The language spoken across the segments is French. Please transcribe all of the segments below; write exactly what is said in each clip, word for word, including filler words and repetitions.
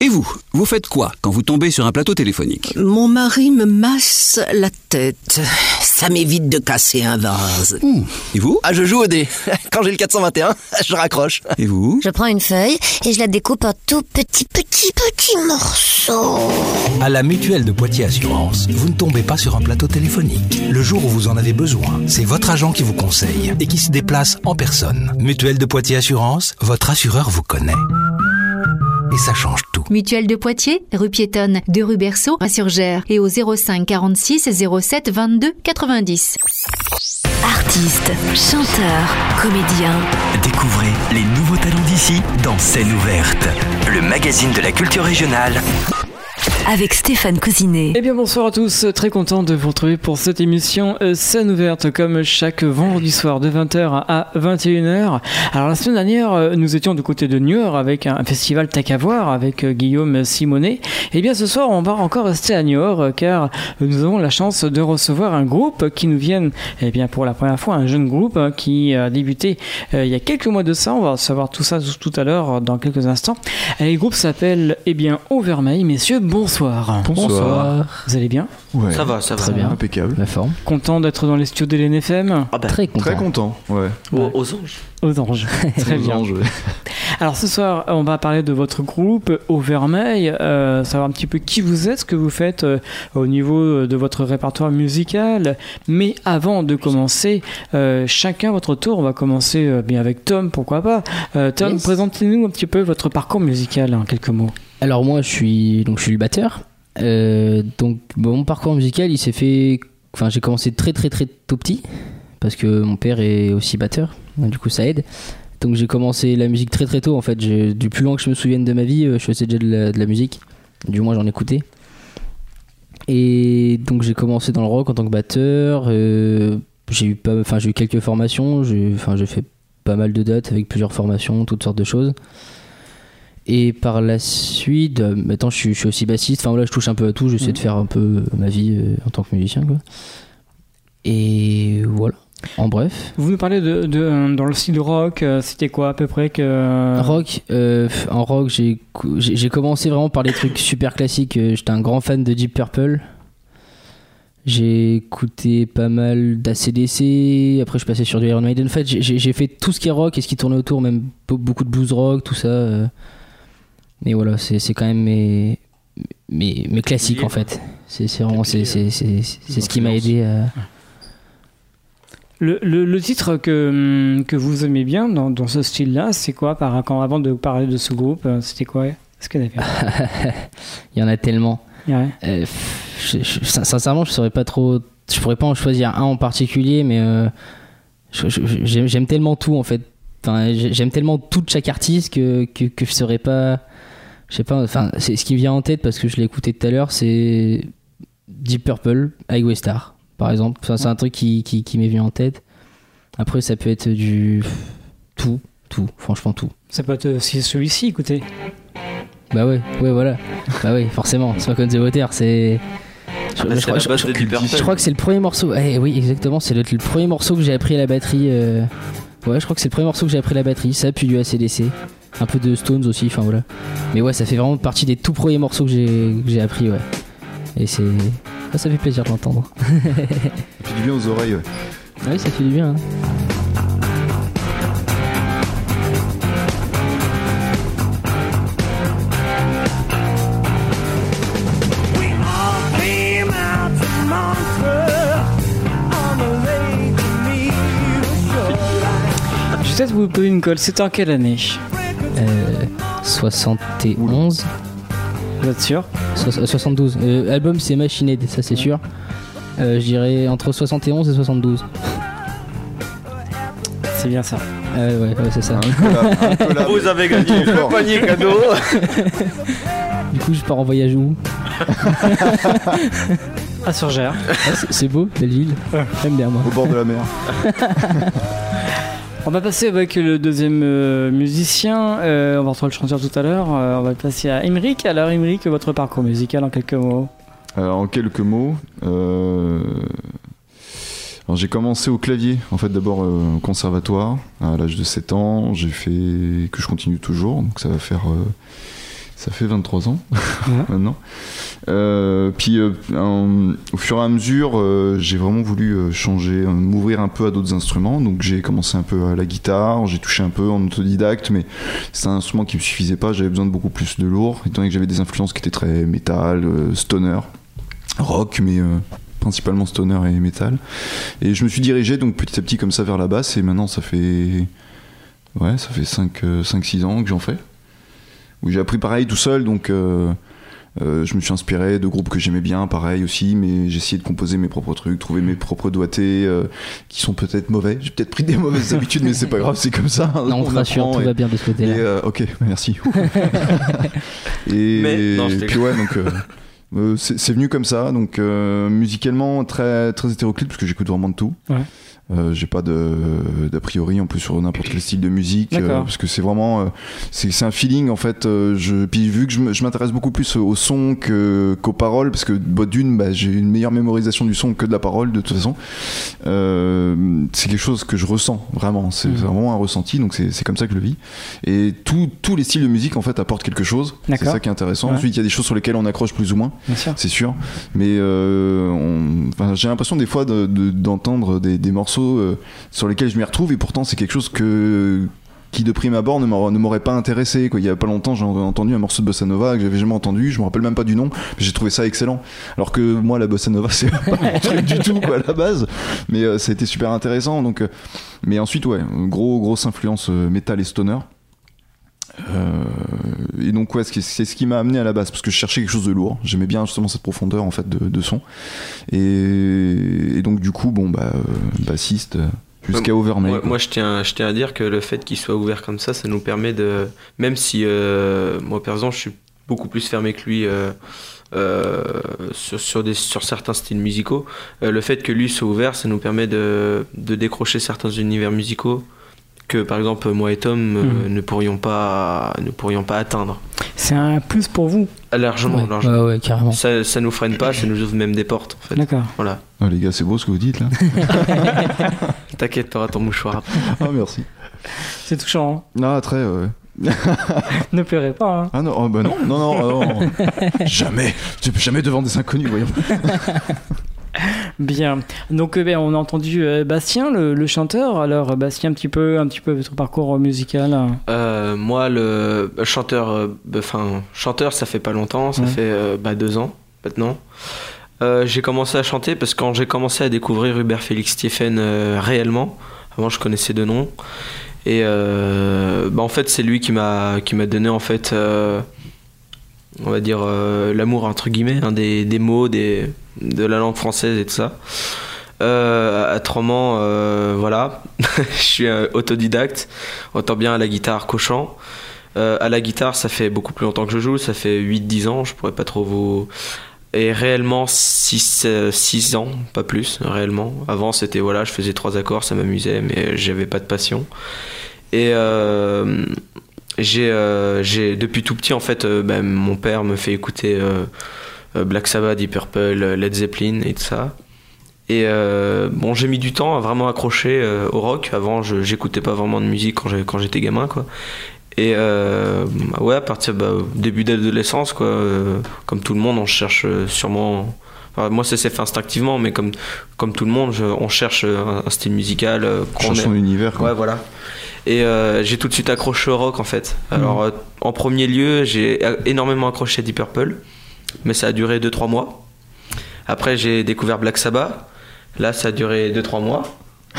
Et vous, vous faites quoi quand vous tombez sur un plateau téléphonique ? Mon mari me masse la tête. Ça m'évite de casser un vase. Mmh. Et vous ? Ah, je joue au dé. Quand j'ai le quatre cent vingt et un, je raccroche. Et vous ? Je prends une feuille et je la découpe en tout petits, petits, petits morceaux. À la Mutuelle de Poitiers Assurance, vous ne tombez pas sur un plateau téléphonique. Le jour où vous en avez besoin, c'est votre agent qui vous conseille et qui se déplace en personne. Mutuelle de Poitiers Assurance, votre assureur vous connaît. Et ça change tout. Mutuelle de Poitiers, rue piétonne, deux rue Berceau, à Surgères et au zéro cinq quarante-six zéro sept vingt-deux quatre-vingt-dix. Artistes, chanteurs, comédiens. Découvrez les nouveaux talents d'ici dans Scène ouverte, le magazine de la culture régionale. Avec Stéphane Cousinet. Eh bien bonsoir à tous, très content de vous retrouver pour cette émission euh, Scène ouverte comme chaque vendredi soir de vingt heures à vingt et une heures. Alors la semaine dernière, euh, nous étions du côté de Niort avec un, un festival Tac à voir avec euh, Guillaume Simonet. Et bien ce soir, on va encore rester à Niort euh, car euh, nous avons la chance de recevoir un groupe qui nous vient, eh bien pour la première fois, un jeune groupe euh, qui a débuté euh, il y a quelques mois de ça. On va savoir tout ça tout à l'heure euh, dans quelques instants. Et le groupe s'appelle eh bien Auvermeil. Messieurs, bonsoir. Bonsoir. Bonsoir. Vous allez bien ? Ouais. Ça va, ça va. Très bien. Impeccable. La forme. Content d'être dans les studios de l'N F M ? Ah bah, Très content. Très content, ouais. Aux, aux anges. Aux anges. Très Aux bien. anges, ouais. Alors ce soir, on va parler de votre groupe Auvermeil, euh, savoir un petit peu qui vous êtes, ce que vous faites euh, au niveau de votre répertoire musical. Mais avant de commencer, euh, chacun votre tour, on va commencer euh, bien avec Tom, pourquoi pas. Euh, Tom, Yes. Présentez-nous un petit peu votre parcours musical en quelques mots. Alors moi, je suis donc je suis le batteur. Euh, donc bon, mon parcours musical, il s'est fait. Enfin, j'ai commencé très très très tôt petit parce que mon père est aussi batteur. Du coup, ça aide. Donc j'ai commencé la musique très très tôt. En fait, j'ai, du plus loin que je me souvienne de ma vie, je faisais déjà de la, de la musique. Du moins, j'en écoutais. Et donc j'ai commencé dans le rock en tant que batteur. Euh, j'ai eu pas, enfin j'ai eu quelques formations. J'ai, enfin j'ai fait pas mal de dates avec plusieurs formations, toutes sortes de choses. Et par la suite, euh, maintenant je suis, je suis aussi bassiste. Enfin voilà, je touche un peu à tout. J'essaie mmh. de faire un peu ma vie euh, en tant que musicien, quoi. Et voilà. En bref. Vous nous parlez de, de dans le style rock. Euh, c'était quoi à peu près que rock euh, en rock, j'ai, j'ai j'ai commencé vraiment par les trucs super classiques. J'étais un grand fan de Deep Purple. J'ai écouté pas mal d'A C D C. Après, je passais sur du Iron Maiden. En fait, j'ai, j'ai fait tout ce qui est rock et ce qui tournait autour, même beaucoup de blues rock, tout ça. Euh. Mais voilà, c'est, c'est quand même mes, mes, mes classiques en fait. C'est, c'est vraiment c'est, c'est, c'est, c'est, c'est ce qui m'a aidé à. Le, le, le titre que, que vous aimez bien dans, dans ce style-là, c'est quoi par, quand, avant de parler de ce groupe, c'était quoi ? Est-ce que Il y en a tellement. Ouais. Euh, je, je, sincèrement, je saurais pas trop. Je pourrais pas en choisir un en particulier, mais euh, je, je, j'aime, j'aime tellement tout en fait. Enfin, j'aime tellement tout de chaque artiste que, que, que je saurais pas. Je sais pas. Enfin, c'est, ce qui me vient en tête parce que je l'ai écouté tout à l'heure, c'est Deep Purple, Highway Star, par exemple. Enfin, c'est un truc qui, qui, qui m'est venu en tête. Après, ça peut être du tout, tout, franchement tout. Ça peut être aussi celui-ci, écoutez. Bah ouais, ouais, voilà. Bah ouais, forcément. Smoke on the Water, c'est. Je, ah bah je, c'est crois, la je, base je, de Deep Purple. je crois que c'est le premier morceau. Eh, oui, exactement. C'est le, le premier morceau que j'ai appris à la batterie. Euh... Ouais, je crois que c'est le premier morceau que j'ai appris à la batterie. Ça, puis du A C D C. Un peu de Stones aussi, enfin voilà. Mais ouais, ça fait vraiment partie des tout premiers morceaux que j'ai, que j'ai appris, ouais. Et c'est. Ah, ça fait plaisir de l'entendre. Ça fait du bien aux oreilles, ouais. Oui, ça fait du bien. Hein. Peut-être vous pouvez une colle, c'était en quelle année ? euh, soixante et onze. Vous êtes sûr ? so- soixante-douze. Euh, album c'est Machine Head, ça c'est sûr. Euh, je dirais entre soixante et onze et soixante-douze. C'est bien ça. Euh, ouais, ouais, c'est ça. Un collab, un collab. Vous avez gagné le panier cadeau. Du coup, je pars en voyage où ? À Surgères. Ah, c'est, c'est beau, belle ville. J'aime bien moi. Au bord de la mer. On va passer avec le deuxième euh, musicien. Euh, on va retrouver le chanteur tout à l'heure. Euh, on va passer à Émeric. Alors, Émeric, votre parcours musical en quelques mots. Alors, en quelques mots, euh... Alors, j'ai commencé au clavier. En fait, d'abord euh, au conservatoire à l'âge de sept ans. J'ai fait que je continue toujours. Donc, ça va faire euh... Ça fait vingt-trois ans Ouais. maintenant. Euh, puis euh, en- au fur et à mesure, euh, j'ai vraiment voulu euh, changer, euh, m'ouvrir un peu à d'autres instruments. Donc j'ai commencé un peu à la guitare, j'ai touché un peu en autodidacte, mais c'est un instrument qui me suffisait pas. J'avais besoin de beaucoup plus de lourd, étant donné que j'avais des influences qui étaient très métal, euh, stoner, rock, mais euh, principalement stoner et métal. Et je me suis dirigé donc petit à petit comme ça vers la basse. Et maintenant ça fait ouais, ça fait cinq six ans que j'en fais. Où j'ai appris pareil tout seul, donc euh, euh, je me suis inspiré de groupes que j'aimais bien, pareil aussi, mais j'ai essayé de composer mes propres trucs, trouver mes propres doigtés euh, qui sont peut-être mauvais. J'ai peut-être pris des mauvaises habitudes, mais c'est pas grave, c'est comme ça. Non, on te rassure, tout et, va bien de ce côté-là. et, euh, ok, merci. et Mais- non, je puis t'ai- ouais, donc euh, euh, c'est, c'est venu comme ça, donc euh, musicalement très très hétéroclite parce que j'écoute vraiment de tout. Ouais. Euh, j'ai pas de d'a priori en plus sur n'importe quel style de musique euh, D'accord. parce que c'est vraiment euh, c'est, c'est un feeling en fait. euh, je, puis vu que je, me- je m'intéresse beaucoup plus au son que, qu'aux paroles parce que bah, d'une bah, j'ai une meilleure mémorisation du son que de la parole de toute façon. Euh, c'est quelque chose que je ressens vraiment, c'est Mhm. vraiment un ressenti, donc c'est, c'est comme ça que je le vis. Et tout- tous les styles de musique en fait apportent quelque chose. D'accord. C'est ça qui est intéressant. Ouais. Ensuite il y a des choses sur lesquelles on accroche plus ou moins, Bien sûr. c'est sûr, mais euh, on- enfin, j'ai l'impression des fois de, de- d'entendre des, des morceaux euh, sur lesquels je m'y retrouve et pourtant c'est quelque chose que qui de prime abord ne m'aurait, ne m'aurait pas intéressé quoi. Il y a pas longtemps j'ai entendu un morceau de bossa nova que j'avais jamais entendu, je me rappelle même pas du nom, mais j'ai trouvé ça excellent, alors que moi la bossa nova c'est pas mon truc du tout quoi à la base, mais euh, ça a été super intéressant, donc euh, mais ensuite ouais, gros grosse influence euh, métal et stoner. Euh, et donc ouais, c'est, c'est ce qui m'a amené à la basse parce que je cherchais quelque chose de lourd, j'aimais bien justement cette profondeur en fait de, de son, et, et donc du coup bon bah euh, bassiste euh, jusqu'à Overmay. Moi, quoi. moi, je, tiens, je tiens à dire que le fait qu'il soit ouvert comme ça, ça nous permet de. Même si euh, moi, par exemple, je suis beaucoup plus fermé que lui euh, euh, sur, sur, des, sur certains styles musicaux, euh, le fait que lui soit ouvert, ça nous permet de, de décrocher certains univers musicaux que, par exemple, moi et Tom euh, Mhm. ne, pourrions pas, ne pourrions pas atteindre. C'est un plus pour vous. Ah, Largement, Ouais, largement. ouais, ouais, carrément. Ça, ça nous freine pas, ça nous ouvre même des portes, en fait. D'accord. Voilà. Ah, les gars c'est beau ce que vous dites là. T'inquiète, t'auras ton mouchoir après. Ah merci. C'est touchant. Ah très ouais. Hein. Ne pleurez pas. Hein. Ah non, oh, bah non, non, non, ah non. Jamais, tu peux jamais devant des inconnus, voyons. Bien. Donc, euh, ben, on a entendu euh, Bastien, le, le chanteur. Alors, euh, Bastien, un petit peu, un petit peu votre parcours euh, musical. hein. Euh, moi, le bah, chanteur, euh, bah, enfin chanteur, ça fait pas longtemps, ça Ouais. fait euh, bah, deux ans maintenant. Euh, j'ai commencé à chanter parce que quand j'ai commencé à découvrir Hubert Félix Stephen euh, réellement, avant je connaissais de nom, et euh, bah, en fait c'est lui qui m'a qui m'a donné en fait, euh, on va dire euh, l'amour entre guillemets, hein, des, des mots, des de la langue française et tout ça. Euh, autrement, euh, voilà, je suis euh, autodidacte, autant bien à la guitare qu'au chant. Euh, à la guitare, ça fait beaucoup plus longtemps que je joue, ça fait huit dix ans, je pourrais pas trop vous... Et réellement six, six ans, pas plus, réellement. Avant, c'était, voilà, je faisais trois accords, ça m'amusait, mais j'avais pas de passion. Et euh, j'ai, euh, j'ai, depuis tout petit, en fait, euh, ben, mon père me fait écouter euh, Black Sabbath, Deep Purple, Led Zeppelin et tout ça. Et euh, bon, j'ai mis du temps à vraiment accrocher euh, au rock. Avant, je, j'écoutais pas vraiment de musique quand, j'ai, quand j'étais gamin, quoi. Et euh, ouais, à partir bah, début d'adolescence, quoi, euh, comme tout le monde, on cherche euh, sûrement. Enfin, moi, ça s'est fait instinctivement, mais comme, comme tout le monde, je, on cherche un, un style musical. Euh, qu'on Cherche son aime. univers quoi. Ouais, voilà. Et euh, j'ai tout de suite accroché au rock en fait. Alors, euh, en premier lieu, j'ai énormément accroché à Deep Purple, mais ça a duré deux trois mois. Après, j'ai découvert Black Sabbath. Là, ça a duré deux trois mois.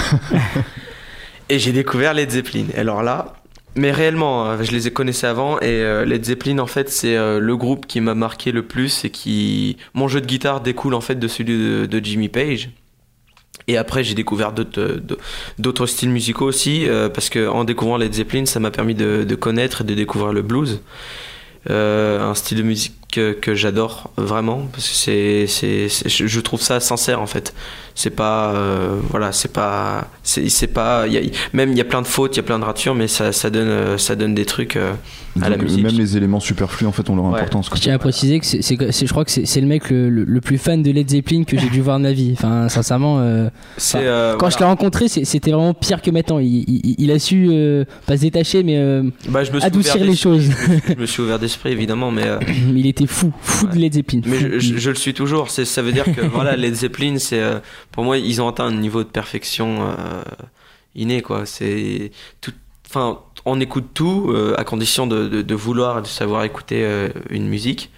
Et j'ai découvert Led Zeppelin. Alors là. Mais réellement, je les connaissais avant et euh, Led Zeppelin en fait c'est euh, le groupe qui m'a marqué le plus et qui... Mon jeu de guitare découle en fait de celui de, de Jimmy Page. Et après j'ai découvert d'autres, d'autres styles musicaux aussi euh, parce qu'en découvrant Led Zeppelin ça m'a permis de, de connaître et de découvrir le blues. Euh, un style de musique que, que j'adore vraiment, parce que c'est, c'est, c'est, je trouve ça sincère en fait. C'est pas, euh, voilà, c'est pas, c'est, c'est pas, y a, même il y a plein de fautes, il y a plein de ratures, mais ça, ça donne, ça donne des trucs euh, à Donc, la musique. Même les éléments superflus en fait ont leur Ouais. importance. quoi. Je tiens à préciser que c'est, c'est- c'est- je crois que c'est, c'est le mec le, le- le plus fan de Led Zeppelin que j'ai dû voir de ma vie. Enfin, sincèrement, euh, C'est, enfin, euh, quand voilà. je l'ai rencontré, c'est- c'était vraiment pire que maintenant. Il, il- il a su euh, pas se détacher, mais euh, Bah, je me suis adoucir ouvert les d'esprit. choses. Je me, je me suis ouvert d'esprit évidemment, mais. euh, Il était fou, fou de Led Zeppelin. Mais fou. je, je- je le suis toujours. C'est, ça veut dire que voilà, Led Zeppelin, c'est euh, pour moi, ils ont atteint un niveau de perfection euh, inné, quoi. C'est tout. Enfin, on écoute tout euh, à condition de, de, de vouloir et de savoir écouter euh, une musique.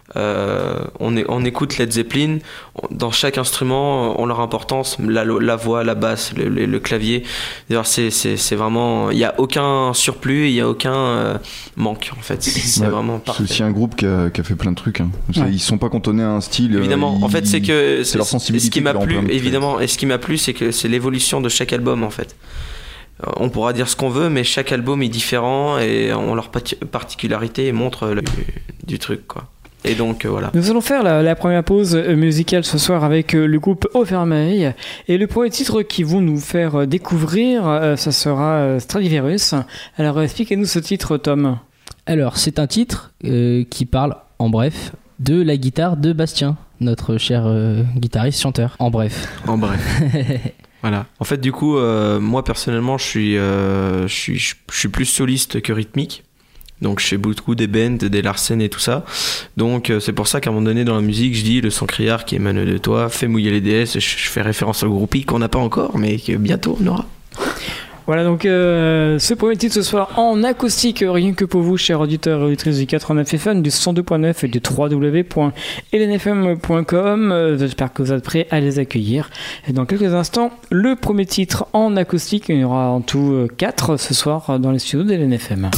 Euh, on, est, on écoute Led Zeppelin. On- dans chaque instrument, ont leur importance. La, la voix, la basse, le, le, le clavier. D'ailleurs, c'est, c'est, c'est vraiment. Il n'y a aucun surplus, il n'y a aucun euh, manque, en fait. C'est, c'est Ouais, vraiment c'est parfait. aussi un groupe qui a, qui a fait plein de trucs. Hein. C'est- Ouais. Ils sont pas cantonnés à un style. euh, Évidemment, ils- en fait, c'est que c'est leur ce sensibilité qui m'a leur plu, permet de créer. évidemment, et ce qui m'a plu, c'est que c'est l'évolution de chaque album, en fait. Euh, On pourra dire ce qu'on veut, mais chaque album est différent et ont leur pati- particularité et montrent le, du truc, quoi. Et donc euh, voilà. Nous allons faire la, la première pause euh, musicale ce soir avec euh, le groupe Overmeil. Et le premier titre qu'ils vont nous faire euh, découvrir, euh, ça sera euh, Stradivarius. Alors euh, expliquez-nous ce titre, Tom. Alors, c'est un titre euh, qui parle, en bref, de la guitare de Bastien, notre cher euh, guitariste chanteur. En bref. En bref. Voilà. En fait, du coup, euh, moi personnellement, je suis, euh, je suis, je suis plus soliste que rythmique. Donc, je fais beaucoup des bends, des Larsen et tout ça. Donc, euh, c'est pour ça qu'à un moment donné, dans la musique, je dis le sang criard qui émane de toi, fais mouiller les déesses. Je, je fais référence au groupie qu'on n'a pas encore, mais que bientôt on aura. Voilà donc euh, ce premier titre ce soir en acoustique, rien que pour vous, chers auditeurs et auditrices du quatre-vingt-neuf F M, du cent deux point neuf et du w w w point hélène f m point com. Euh, J'espère que vous êtes prêts à les accueillir. Et dans quelques instants, le premier titre en acoustique, il y aura en tout euh, quatre ce soir dans les studios d'Hélène F M.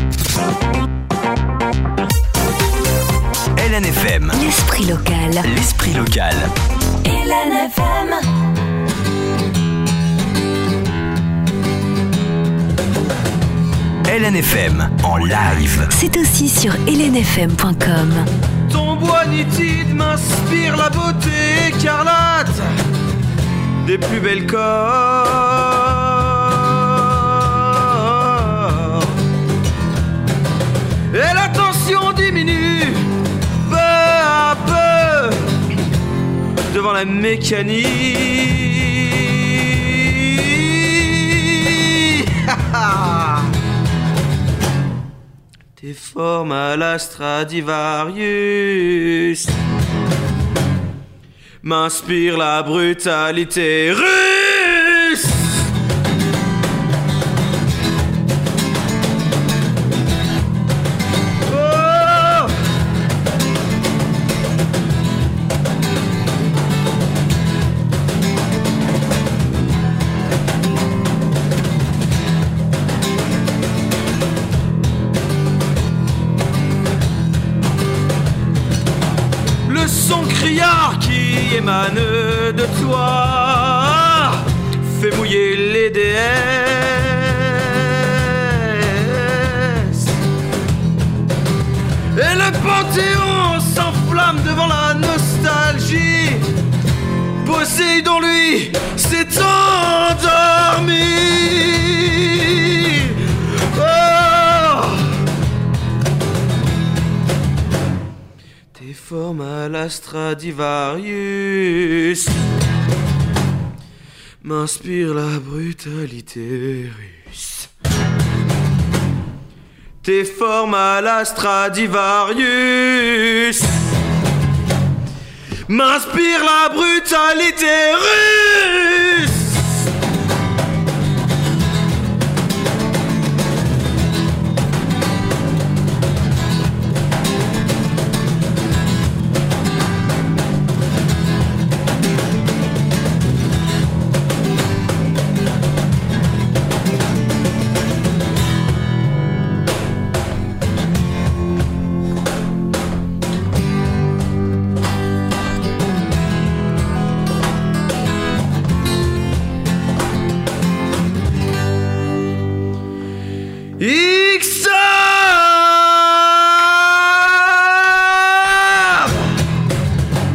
Hélène F M. L'esprit local. L'esprit local. Hélène F M. Hélène F M en live. C'est aussi sur hélène f m point com. Ton bois nitide m'inspire la beauté écarlate des plus belles corps. Et la tension diminue peu à peu devant la mécanique. Tes formes à la Stradivarius m'inspire la brutalité russe. Oh! Le son criard qui émane de toi fait mouiller les déesses. Et le panthéon s'enflamme devant la nostalgie. Poséidon, lui, s'est endormi. Oh! Tes formes à la Stradivarius m'inspire la brutalité russe. Tes formes à la Stradivarius m'inspire la brutalité russe.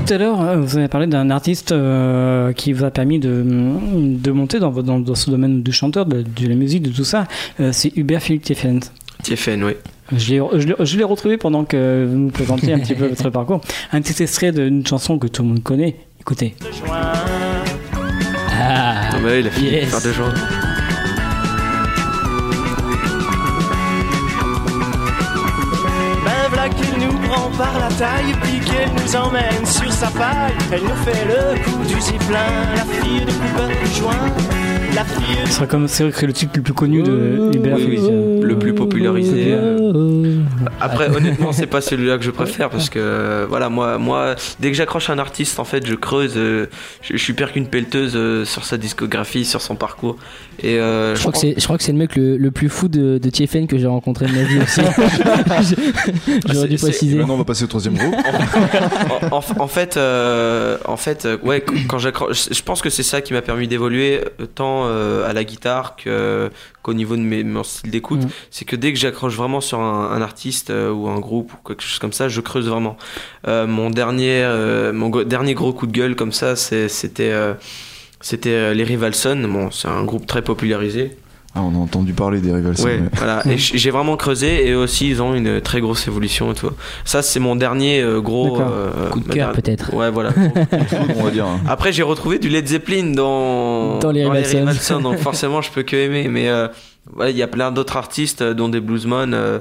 à l'heure, vous avez parlé d'un artiste euh, qui vous a permis de, de monter dans, dans, dans ce domaine du chanteur, de, de la musique, de tout ça. Euh, c'est Hubert Philippe Thiéfaine. Thiéfaine, oui. Je l'ai, je, l'ai, je l'ai retrouvé pendant que vous nous présentiez un petit peu votre parcours. Un petit extrait d'une chanson que tout le monde connaît. Écoutez. Ah, bah, il a fini yes. de faire deux jours. Qu'il nous prend par la taille, puis qu'elle nous emmène sur sa paille. Elle nous fait le coup du ziplin, la fille de Cooper du joint. La fille de... Ce serait comme c'est vrai que c'est le titre le plus connu de Hubert. Oui, oui, le plus popularisé. Euh... Après, honnêtement, c'est pas celui-là que je préfère parce que voilà, moi, moi, dès que j'accroche un artiste, en fait, je creuse. Euh, je, je suis pire qu'une pelleteuse euh, sur sa discographie, sur son parcours. Et euh, je, je, crois que c'est, je crois que c'est le mec le, le plus fou de, de Thiéfaine que j'ai rencontré de ma vie aussi. J'aurais dû préciser. Maintenant, on va passer au troisième groupe. en, en, en fait, euh, en fait, euh, ouais, quand j'accroche, je pense que c'est ça qui m'a permis d'évoluer tant euh, à la guitare que, qu'au niveau de mes, mon style d'écoute. Mmh. C'est que dès que j'accroche vraiment sur un, un artiste euh, ou un groupe ou quelque chose comme ça, je creuse vraiment. Euh, mon dernier, euh, mon go- dernier gros coup de gueule comme ça, c'est, c'était, euh, c'était les Rivalson. Bon, c'est un groupe très popularisé. Ah, on a entendu parler des Rivalson. Ouais, ouais. Voilà. Et j'ai vraiment creusé et aussi ils ont une très grosse évolution et tout. Ça, c'est mon dernier euh, gros euh, coup de cœur, dernière... peut-être. Ouais, voilà. On va dire. Hein. Après, j'ai retrouvé du Led Zeppelin dans, dans les Rivalson. Donc forcément, je peux que aimer. Mais il euh, ouais, y a plein d'autres artistes, dont des bluesmen. Il euh,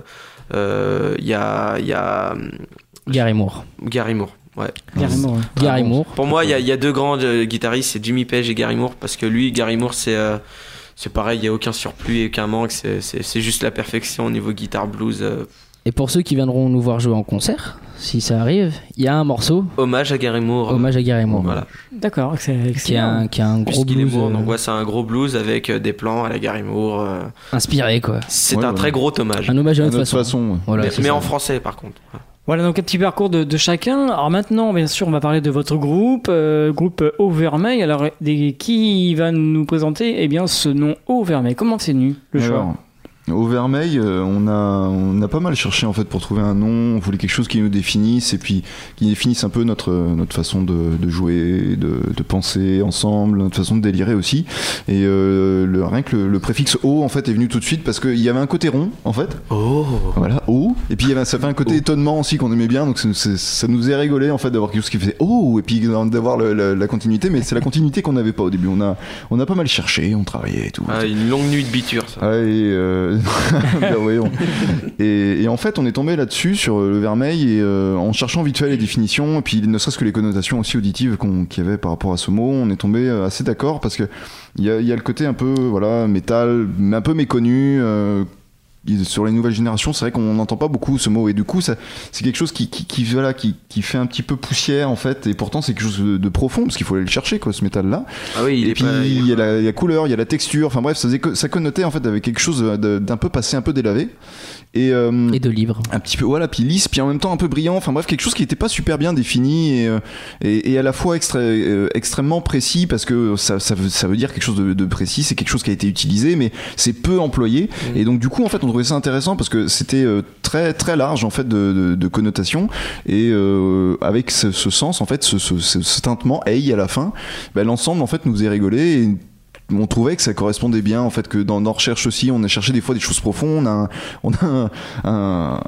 euh, y a, y a Gary Moore. Gary Moore. Ouais. Gary Moore. Ouais. Ah, Gary bon. Moore. Pour moi, il y, y a deux grands euh, guitaristes, c'est Jimmy Page et Gary Moore, parce que lui, Gary Moore, c'est euh, c'est pareil, il n'y a aucun surplus et aucun manque, c'est, c'est, c'est juste la perfection au niveau guitare blues. Euh. Et pour ceux qui viendront nous voir jouer en concert, si ça arrive, il y a un morceau. Hommage à Gary Moore. Hommage à Gary Moore. Voilà. D'accord, c'est qui a un, qui a un gros blues. Moore, euh... donc ouais, c'est un gros blues avec des plans à la Gary Moore. Euh... Inspiré quoi. C'est ouais, un ouais. très gros hommage. Un hommage à notre, à notre façon. façon ouais. Voilà, mais mais ça. En français par contre. Voilà donc un petit parcours de, de chacun. Alors maintenant, bien sûr, on va parler de votre groupe, euh, groupe Haut-Vermeil. Alors, des, qui va nous présenter eh bien, ce nom Haut-Vermeil? Comment c'est venu le choix? Alors, Haut-Vermeil, euh, on a, on a pas mal cherché en fait pour trouver un nom. On voulait quelque chose qui nous définisse et puis qui définisse un peu notre, notre façon de, de jouer, de, de penser ensemble, notre façon de délirer aussi. Et euh, le, rien que le, le préfixe O en fait est venu tout de suite parce qu'il y avait un côté rond en fait. Oh. Voilà, O. Et puis il y avait, ça fait un côté oh. étonnement aussi qu'on aimait bien. Donc c'est, c'est, ça nous faisait rigoler en fait d'avoir quelque chose qui faisait O et puis d'avoir le, la, la continuité. Mais c'est la continuité qu'on n'avait pas au début. On a, on a pas mal cherché, on travaillait et tout. Ah, une longue nuit de biture ça. Ah, et euh, bien, voyons. Et, et en fait, on est tombé là-dessus sur le vermeil et euh, en cherchant vite fait les définitions et puis ne serait-ce que les connotations aussi auditives qu'on, qu'il y avait par rapport à ce mot, on est tombé assez d'accord parce que il y a, y a le côté un peu voilà métal, un peu méconnu. Euh, sur les nouvelles générations, c'est vrai qu'on n'entend pas beaucoup ce mot et du coup, ça, c'est quelque chose qui, qui, qui, voilà, qui, qui fait un petit peu poussière en fait. Et pourtant, c'est quelque chose de, de profond parce qu'il faut aller le chercher, quoi, ce métal-là. Ah oui, il et est puis pas... il y a la, la couleur, il y a la texture. Enfin bref, ça, ça connotait en fait avec quelque chose de, d'un peu passé, un peu délavé. Et, euh, et de livres. Un petit peu, voilà, puis lisse, puis en même temps un peu brillant. Enfin bref, quelque chose qui n'était pas super bien défini et, et, et à la fois extra, euh, extrêmement précis parce que ça, ça, veut, ça veut dire quelque chose de, de précis. C'est quelque chose qui a été utilisé, mais c'est peu employé. Mmh. Et donc du coup, en fait, on trouvait ça intéressant parce que c'était euh, très très large en fait de, de, de connotation et euh, avec ce, ce sens en fait, ce, ce, ce, ce tintement hey à la fin, ben, l'ensemble en fait nous faisait rigoler. Et on trouvait que ça correspondait bien en fait, que dans nos recherches aussi on a cherché des fois des choses profondes. On a un, on a un, un,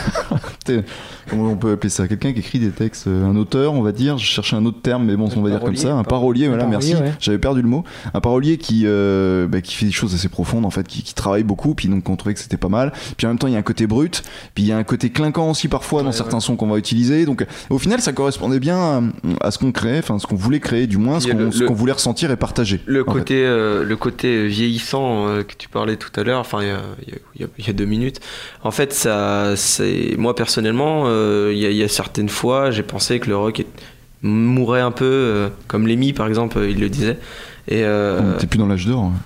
un comment on peut appeler ça, quelqu'un qui écrit des textes, un auteur on va dire, je cherchais un autre terme mais bon on va dire comme ça, un parolier, voilà, parolier, merci, ouais. J'avais perdu le mot, un parolier qui euh, bah, qui fait des choses assez profondes en fait, qui, qui travaille beaucoup, puis donc on trouvait que c'était pas mal, puis en même temps il y a un côté brut, puis il y a un côté clinquant aussi parfois dans ouais, certains ouais. sons qu'on va utiliser, donc au final ça correspondait bien à, à ce qu'on créait, enfin ce qu'on voulait créer du moins, ce qu'on, le, ce qu'on voulait ressentir et partager. Le côté fait. euh, le côté vieillissant euh, que tu parlais tout à l'heure, enfin il y a, il y a, il y a deux minutes, en fait ça, c'est, moi personnellement euh, il y a, il y a certaines fois j'ai pensé que le rock est, mourait un peu, euh, comme Lemmy par exemple, il le disait. Et euh, oh, t'es plus dans l'âge d'or.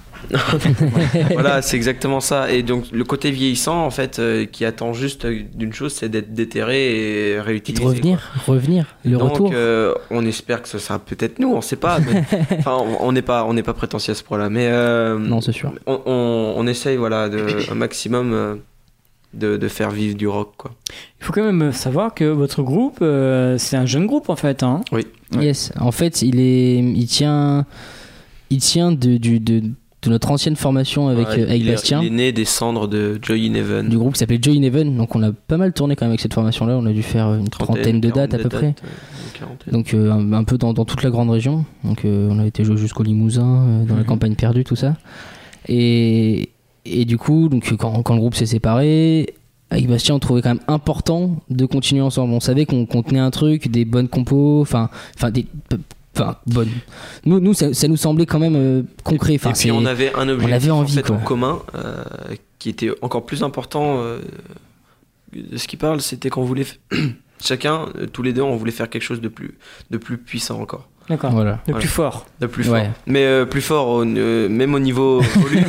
Voilà, c'est exactement ça. Et donc le côté vieillissant en fait, euh, qui attend juste d'une chose, c'est d'être déterré et réutilisé. Et de revenir, quoi. revenir, le donc, retour. Euh, on espère que ce sera peut-être nous, on sait pas. Mais, enfin, on n'est pas, on n'est pas prétentieux à ce point-là. Mais euh, non, c'est sûr. On, on, on essaye, voilà, de, un maximum. Euh, de, de faire vivre du rock, quoi. Il faut quand même savoir que votre groupe, euh, c'est un jeune groupe en fait. Hein. Oui. Yes. En fait, il est, il tient, il tient de, du, de, de notre ancienne formation avec, Ouais, euh, avec il est- Bastien. Il est né des cendres de Joy in Heaven. Du groupe qui s'appelait Joy in Heaven. Donc on a pas mal tourné quand même avec cette formation-là. On a dû faire une trentaine de dates à peu près. Donc euh, un, un peu dans, dans toute la grande région. Donc euh, on a été joué jusqu'au Limousin, euh, dans la Mhm. campagne perdue, tout ça. Et, et du coup, donc quand, quand le groupe s'est séparé, avec Bastien, on trouvait quand même important de continuer ensemble. On savait qu'on qu'on tenait un truc, des bonnes compos, enfin, enfin des, enfin bonnes. Nous, nous, ça, ça nous semblait quand même euh, concret. Enfin, Et puis c'est- on avait un objectif on avait envie, en, fait, quoi. en commun euh, qui était encore plus important euh, de ce qui parle, c'était qu'on voulait f- chacun, euh, tous les deux, on voulait faire quelque chose de plus, de plus puissant encore. D'accord. Voilà. De Voilà. plus fort. De plus Ouais. fort. Mais euh, plus fort, au- euh, même au niveau volume.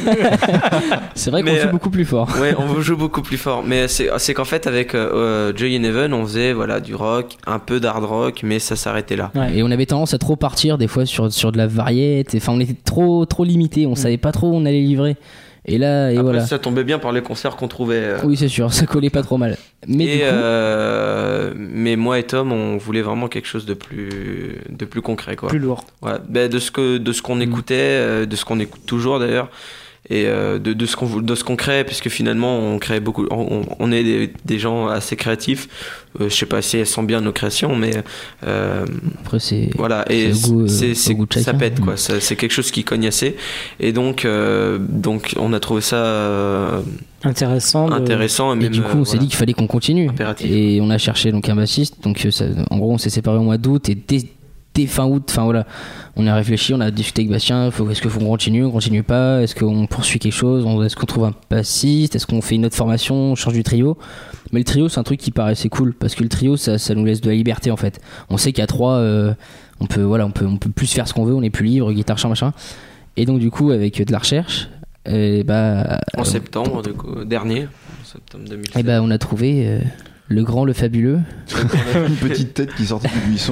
C'est vrai qu'on Mais, joue euh, beaucoup plus fort. Ouais, on joue beaucoup plus fort. Mais c'est, c'est qu'en fait, avec euh, euh, Joy in Heaven, on faisait voilà, du rock, un peu d'hard rock, mais ça s'arrêtait là. Ouais. Et on avait tendance à trop partir des fois sur, sur de la variété. Enfin, on était trop, trop limité. On savait pas trop où on allait livrer. Et là, et Après, voilà. ça tombait bien par les concerts qu'on trouvait. euh, Oui, c'est sûr, ça collait pas trop mal. Mais et du coup, euh, mais moi et Tom, on voulait vraiment quelque chose de plus, de plus concret, quoi. Plus lourd. Ouais, ben de ce que, de ce qu'on écoutait, euh, de ce qu'on écoute toujours d'ailleurs, et euh, de, de ce qu'on, vou- de ce qu'on crée, puisque finalement on crée beaucoup, on, on est des, des gens assez créatifs. Euh, je sais pas si elles sont bien nos créations, mais euh, après, c'est. voilà, et c'est au goût, euh, c'est, au c'est- goût de ça chacun. pète, quoi. Mm. Ça- c'est quelque chose qui cogne assez, et donc, euh, donc on a trouvé ça euh, Intéressant. de- intéressant, et, Et même, du coup, euh, on s'est voilà, dit qu'il fallait qu'on continue. impératif. Et on a cherché donc un bassiste. Donc, euh, ça- en gros, on s'est séparés au mois d'août. Et dès, dès fin août, enfin voilà, on a réfléchi, on a discuté avec Bastien. Faut, est-ce qu'il faut qu'on continue, on continue pas? Est-ce qu'on poursuit quelque chose? On- Est-ce qu'on trouve un bassiste? Est-ce qu'on fait une autre formation? On change du trio? Mais le trio, c'est un truc qui paraissait cool. Parce que le trio, ça, ça nous laisse de la liberté en fait. On sait qu'à trois, euh, on, peut, voilà, on, peut, on peut plus faire ce qu'on veut. On est plus libre, guitare, chant, machin. Et donc, du coup, avec de la recherche, et bah, En septembre du coup, dernier, en septembre deux mille seize. et bah, on a trouvé euh, le grand, le fabuleux. Une petite tête qui sortait du buisson.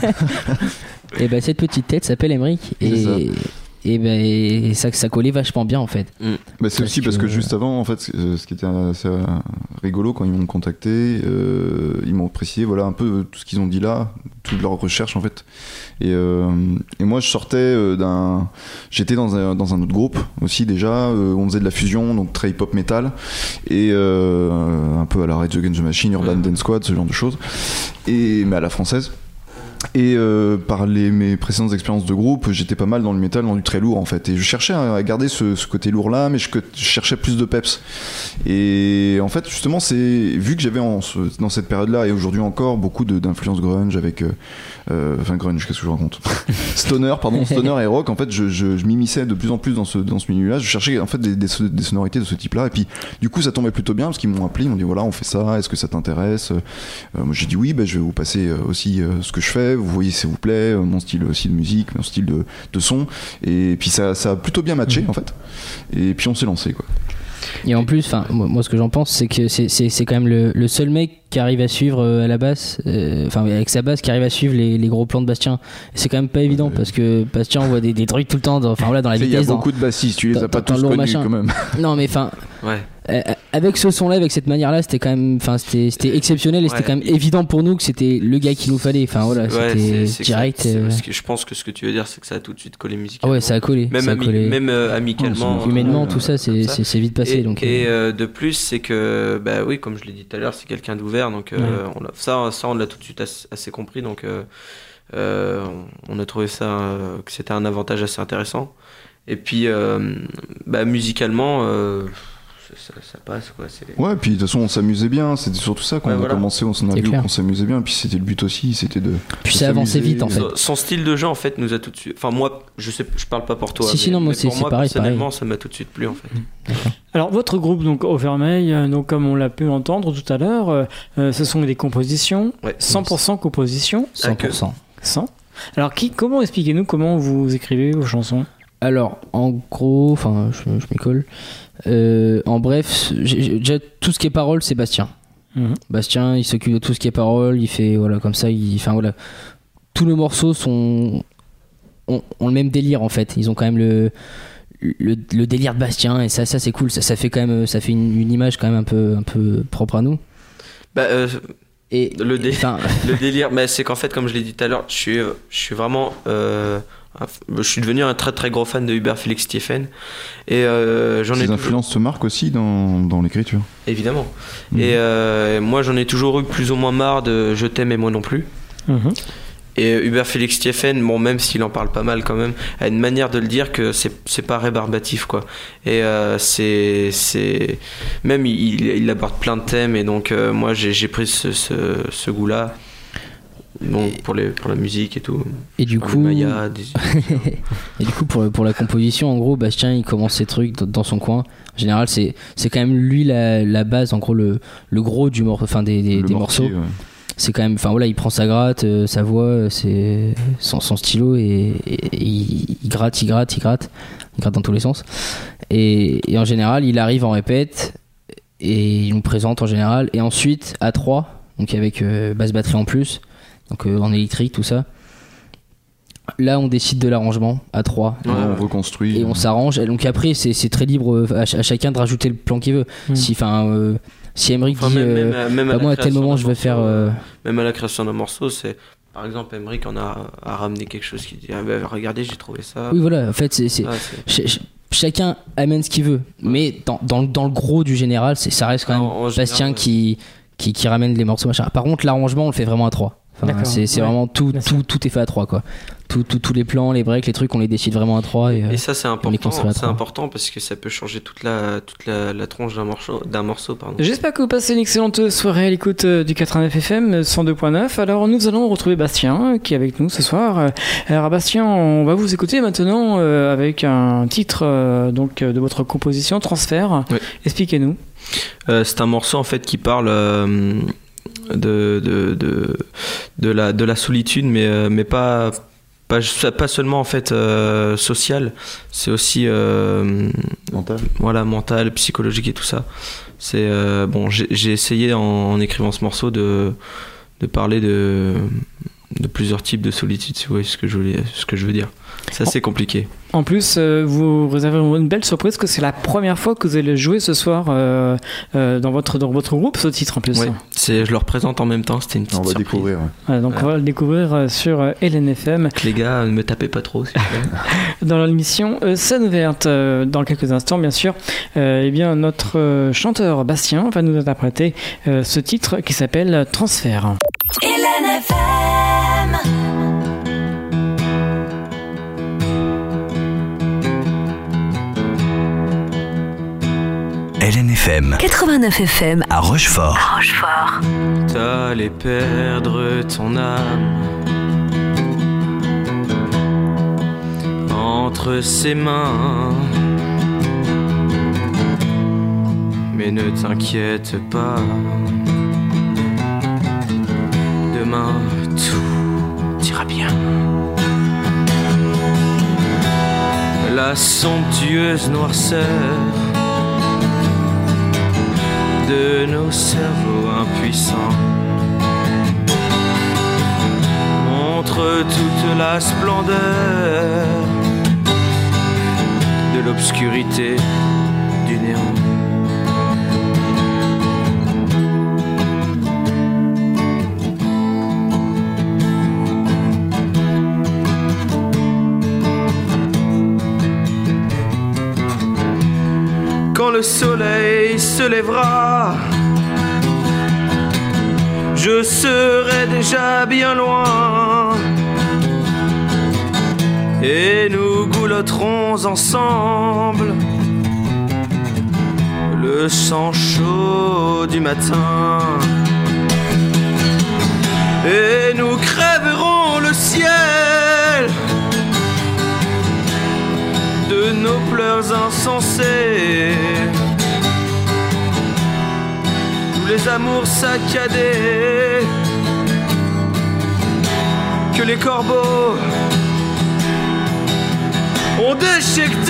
Et bah, cette petite tête s'appelle Emmerich. C'est ça. Et, et, bah, et ça, ça collait vachement bien en fait. Mm. Bah, c'est Parce aussi parce que que- juste avant, en fait, ce ce qui était assez euh, rigolo quand ils m'ont contacté, euh, ils m'ont précisé voilà un peu tout ce qu'ils ont dit là, toute leur recherche en fait. Et, euh, et moi, je sortais euh, d'un, j'étais dans un dans un autre groupe aussi déjà. Euh, on faisait de la fusion, donc très hip-hop metal et euh, un peu à la Rage Against the Machine, Urban Dance Squad, ce genre de choses. Et mais à la française. Et euh, par les, mes précédentes expériences de groupe, j'étais pas mal dans le métal, dans du très lourd en fait. Et je cherchais à garder ce, ce côté lourd là, mais je, je cherchais plus de peps. Et en fait, justement, c'est vu que j'avais en ce- dans cette période-là et aujourd'hui encore beaucoup de- d'influences grunge avec, euh, euh, enfin grunge, qu'est-ce que je raconte Stoner, pardon, stoner et rock. En fait, je, je, je m'immisçais de plus en plus dans ce dans ce milieu-là. Je cherchais en fait des, des, des sonorités de ce type-là. Et puis, du coup, ça tombait plutôt bien parce qu'ils m'ont appelé, ils m'ont dit voilà, on fait ça. Est-ce que ça t'intéresse euh, Moi, j'ai dit oui. Ben, je vais vous passer euh, aussi euh, ce que je fais. Vous voyez, s'il vous plaît, euh, mon style aussi de musique, mon style de, de son. Et puis ça, ça a plutôt bien matché en fait. Et puis on s'est lancé quoi. Et en plus, enfin, moi, moi, ce que j'en pense, c'est que c'est, c'est, c'est quand même le, le seul mec qui arrive à suivre euh, à la basse, euh, enfin avec sa basse, qui arrive à suivre les, les gros plans de Bastien. Et c'est quand même pas évident parce que Bastien on voit des, des trucs tout le temps, dans, enfin voilà, dans la Il y a vitesse. beaucoup dans, de bassistes, tu les dans- as pas dans tous le connus machin. quand même. Non mais enfin. Ouais. Euh, avec ce son-là, avec cette manière-là, c'était quand même, enfin, c'était, c'était exceptionnel et c'était Ouais. quand même évident pour nous que c'était le gars qu'il nous fallait. Enfin voilà, Ouais, c'était c'est- c'est que direct. ça- c'est- euh, parce que je pense que ce que tu veux dire, c'est que ça a tout de suite collé musicalement. Ah ouais, ça a collé. Même, ça a ami- collé. même euh, amicalement. Oh, humainement, euh, tout ça, c'est, comme ça. c'est, c'est vite passé. Et, donc, et euh, euh, de plus, c'est que, bah oui, comme je l'ai dit tout à l'heure, c'est quelqu'un d'ouvert, donc euh, Ouais. on l'a- ça, ça, on l'a tout de suite assez, assez compris, donc euh, euh, on a trouvé ça euh, que c'était un avantage assez intéressant. Et puis, euh, bah, musicalement, euh, ça, ça passe quoi. C'est... Ouais, puis de toute façon on s'amusait bien, c'était surtout ça quand Ouais, on voilà. a commencé, on s'en a C'est vu clair. qu'on s'amusait bien, puis c'était le but aussi, c'était de. Puis de ça avançait s'amuser. vite, en fait. Son- Son style de jeu en fait nous a tout de suite. Enfin moi, je sais, je parle pas pour toi. Si, si, mais- non, moi, mais c'est- pour c'est moi, pareil, personnellement, pareil. ça m'a tout de suite plu en fait. Alors votre groupe donc Overmeil, euh, donc comme on l'a pu entendre tout à l'heure, euh, euh, ce sont des compositions, Ouais. cent pour cent composition, cent pour cent. cent. Alors qui, comment expliquez-nous comment vous écrivez vos chansons? Alors, en gros, enfin, je, je m'y colle. Euh, en bref, j'ai- j'ai- déjà tout ce qui est parole, c'est Bastien. Mhm. Bastien, il s'occupe de tout ce qui est parole, il fait voilà comme ça, il, enfin voilà, tous nos morceaux sont ont, ont le même délire en fait. Ils ont quand même le le, le délire de Bastien, et ça, ça c'est cool. Ça, ça fait quand même, ça fait une, une image quand même un peu, un peu propre à nous. Bah, euh, et le, dé- enfin... le délire, mais c'est qu'en fait, comme je l'ai dit tout à l'heure, je suis, je suis vraiment, euh, je suis devenu un très très gros fan de Hubert Félix Stephen, et euh, j'en ai. Ces influences te marquent aussi dans, dans l'écriture. Évidemment. Mmh. Et euh, moi, j'en ai toujours eu plus ou moins marre de Je t'aime et moi non plus. Mmh. Et Hubert Félix Stephen, bon, même s'il en parle pas mal quand même, a une manière de le dire que c'est, c'est pas rébarbatif, quoi. Et euh, c'est, c'est. Même il, il aborde plein de thèmes, et donc euh, moi j'ai, j'ai pris ce, ce, ce goût-là. Donc et pour, les, pour la musique et tout. Et du coup. Maya, des... et du coup, pour, pour la composition, en gros, Bastien il commence ses trucs dans son coin. En général, c'est, c'est quand même lui la, la base, en gros, le, le gros du mor- enfin, des, des, des morceaux. Ouais. C'est quand même, enfin voilà, il prend sa gratte, euh, sa voix, c'est son, son stylo, et, et, et il, il gratte, il gratte, il gratte, il gratte dans tous les sens. Et, et en général, il arrive en répète et il nous présente en général. Et ensuite, à trois, donc avec euh, basse batterie en plus, donc euh, en électrique, tout ça. Là, on décide de l'arrangement à trois. Ouais, on reconstruit. Et on s'arrange. Et donc après, c'est, c'est très libre à, ch- à chacun de rajouter le plan qu'il veut. Mmh. Si, enfin. Euh, Si Emmerich enfin, dit, même, euh, même, même bah à moi à tel moment je vais morceau, faire. Euh... Même à la création d'un morceau, c'est. Par exemple, Emmerich en a, a ramené quelque chose qui dit ah bah, regardez, j'ai trouvé ça. Oui, voilà, en fait, c'est. c'est... Ah, c'est... Ch- ch- chacun amène ce qu'il veut. Mais dans, dans, dans le gros du général, c'est, ça reste quand même en, en Bastien général, qui, qui, qui ramène les morceaux. Machin. Par contre, l'arrangement, on le fait vraiment à trois. Enfin, c'est c'est ouais, vraiment tout, tout, tout est fait à trois, quoi. Tout, tout, tous les plans, les breaks, les trucs, on les décide vraiment à trois. Et, et ça, c'est important. C'est important parce que ça peut changer toute la, toute la, la tronche d'un morceau, d'un morceau pardon. J'espère que vous passez une excellente soirée à l'écoute du quatre-vingt-neuf F M cent deux point neuf. Alors, nous allons retrouver Bastien qui est avec nous ce soir. Alors, Bastien, on va vous écouter maintenant euh, avec un titre euh, donc, de votre composition, Transfert. Oui. Expliquez-nous. Euh, c'est un morceau en fait qui parle. Euh, De, de, de, de, la, de la solitude, mais, euh, mais pas, pas, pas seulement en fait euh, sociale, c'est aussi euh, mental. Voilà, mental, psychologique et tout ça. C'est, euh, bon, j'ai, j'ai essayé en, en écrivant ce morceau de, de parler de, de plusieurs types de solitude, si vous voyez ce que je, voulais, ce que je veux dire. C'est assez compliqué. En plus, euh, vous réservez une belle surprise que c'est la première fois que vous allez jouer ce soir euh, euh, dans, votre, dans votre groupe, ce titre en plus. Oui, c'est, je le représente en même temps, c'était une petite on va surprise. Découvrir, ouais. Voilà, donc ouais. On va le découvrir sur L N F M. Les gars, ne me tapez pas trop, s'il vous plaît. Dans l'émission euh, Scène ouverte, euh, dans quelques instants, bien sûr, euh, eh bien, notre euh, chanteur Bastien va nous interpréter euh, ce titre qui s'appelle Transfert. L N F M. L N F M quatre-vingt-neuf F M à Rochefort. À Rochefort. T'allais perdre ton âme entre ses mains, mais ne t'inquiète pas, demain tout ira bien. La somptueuse noirceur de nos cerveaux impuissants montre toute la splendeur de l'obscurité du néant. Quand le soleil se lèvera, je serai déjà bien loin et nous goulotterons ensemble le sang chaud du matin et nous crèverons le ciel de nos pleurs insensés, tous les amours saccadés que les corbeaux ont déchiquetés.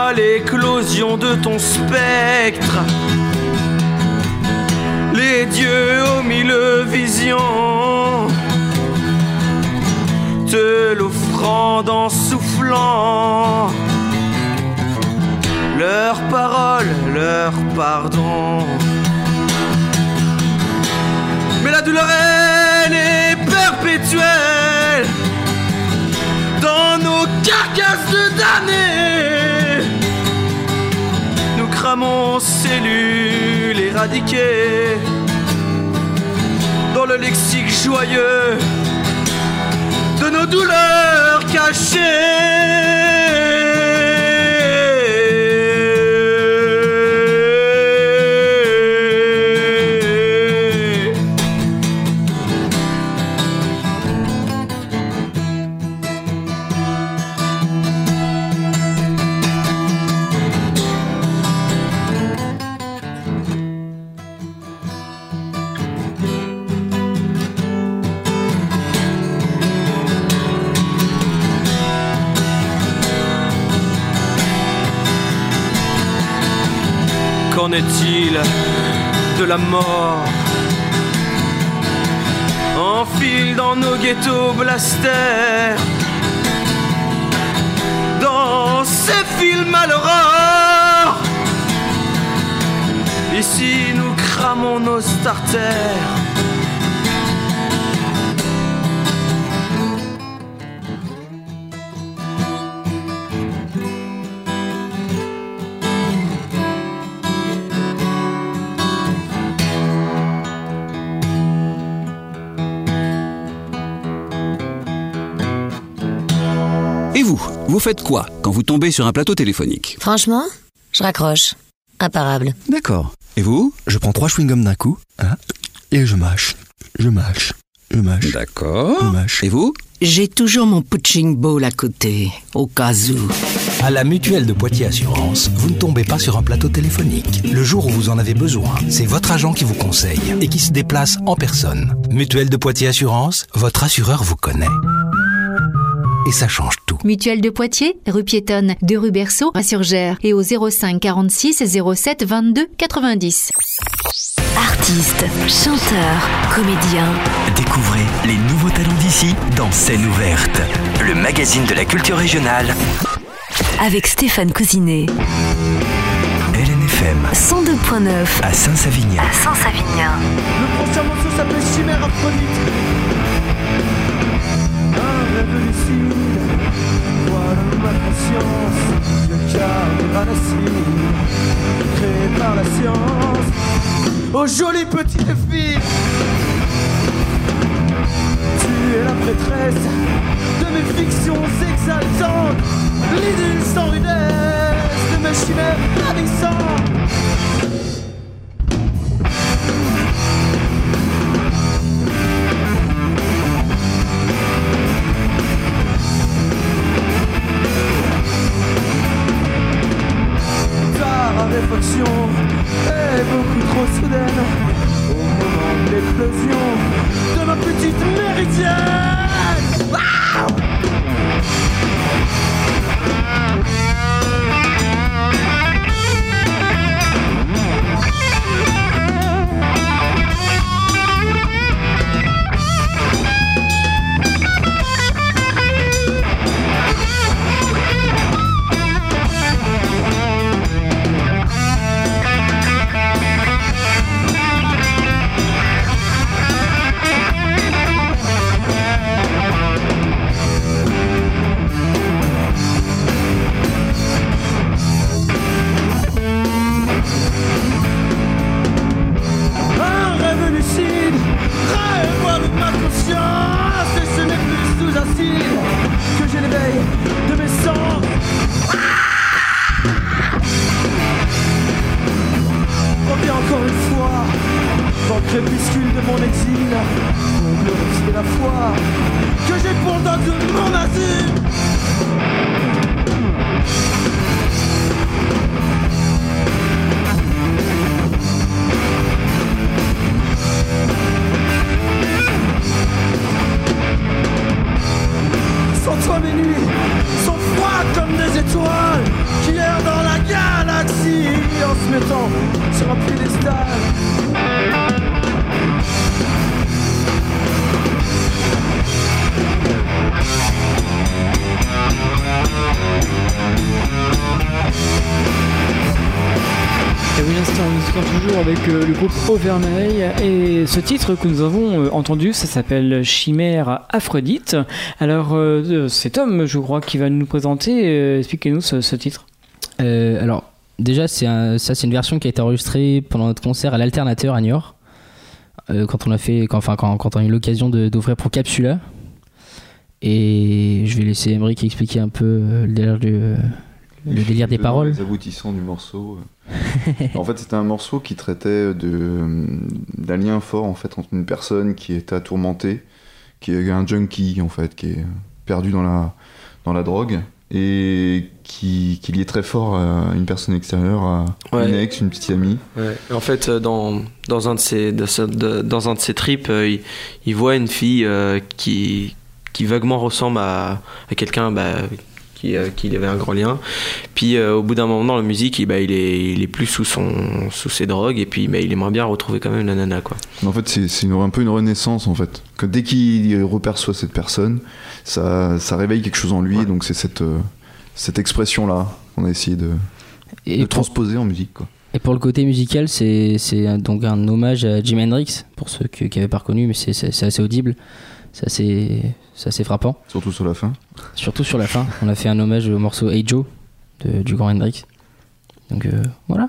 vois l'éclosion de ton spectre, les dieux aux mille visions te l'offrande en soufflant leurs paroles, leur pardon. Mais la douleur elle est perpétuelle dans nos carcasses de damnés. Nous cramons cellules éradiquées dans le lexique joyeux de nos douleurs cachées. Qu'en est-il de la mort? Enfile dans nos ghettos blasters, dans ces films à l'aurore. Ici nous cramons nos starters. Et vous, vous faites quoi quand vous tombez sur un plateau téléphonique? Franchement, je raccroche. Imparable. D'accord. Et vous? Je prends trois chewing-gums d'un coup, hein, et je mâche, je mâche, je mâche. D'accord. Je mâche. Et vous? J'ai toujours mon punching ball à côté, au cas où. À la Mutuelle de Poitiers Assurance, vous ne tombez pas sur un plateau téléphonique. Le jour où vous en avez besoin, c'est votre agent qui vous conseille et qui se déplace en personne. Mutuelle de Poitiers Assurance, votre assureur vous connaît. Et ça change tout. Mutuelle de Poitiers, rue piétonne de rue Berceau à Surgères et au zéro cinq quarante-six zéro sept vingt-deux quatre-vingt-dix. Artistes, chanteurs, comédiens. Découvrez les nouveaux talents d'ici dans Scène ouverte, le magazine de la culture régionale. Avec Stéphane Cousinet. L N F M cent deux point neuf à Saint-Savinien. À Saint-Savinien. Le prochain morceau s'appelle Chimère Aphrodite. Un rêve lucide, voilà ma conscience. Le cadre à l'acide, créé par la science. Oh jolie petite fille, tu es la prêtresse de mes fictions exaltantes, l'idylle sans rudesse de mes chimères ravissantes. Ta raréfaction est beaucoup trop soudaine au moment de l'éclosion de ma petite méridienne. Wow! sur un piédestal. Et oui, l'instant, nous sommes toujours avec euh, le groupe Overmeil et ce titre que nous avons euh, entendu, ça s'appelle Chimère Aphrodite. Alors, euh, c'est Tom, je crois, qui va nous présenter. Euh, expliquez-nous ce, ce titre. Euh, alors, déjà, c'est un, ça, c'est une version qui a été enregistrée pendant notre concert à l'Alternateur à Niort. Euh, quand on a fait, quand, enfin, quand, quand on a eu l'occasion de, d'ouvrir pour Capsula. Et je vais laisser Emeric expliquer un peu euh, le délire, du, euh, le délire des paroles. Les aboutissants du morceau. En fait, c'était un morceau qui traitait de, d'un lien fort en fait, entre une personne qui était tourmentée, qui est un junkie en fait, qui est perdu dans la, dans la drogue, et qui, qui liait très fort à une personne extérieure, à ouais. une ex, une petite amie. Ouais. En fait, dans, dans, un de ses, dans un de ses trips, il, il voit une fille euh, qui, qui vaguement ressemble à, à quelqu'un... Bah, Qui, euh, qui avait un grand lien. Puis euh, au bout d'un moment dans la musique, il, bah, il, est, il est plus sous, son, sous ses drogues et puis bah, il aimerait bien retrouver quand même la nana, quoi. En fait, c'est, c'est une, un peu une renaissance en fait. Que dès qu'il reperçoit cette personne, ça, ça réveille quelque chose en lui. Ouais. Donc c'est cette, euh, cette expression-là qu'on a essayé de, de pour, transposer en musique, quoi. Et pour le côté musical, c'est, c'est donc un hommage à Jimi Hendrix, pour ceux qui n'avaient pas reconnu, mais c'est, c'est, c'est assez audible. C'est assez, c'est assez frappant. Surtout sur la fin. Surtout sur la fin. On a fait un hommage au morceau Hey Joe de, du grand Hendrix. Donc euh, voilà.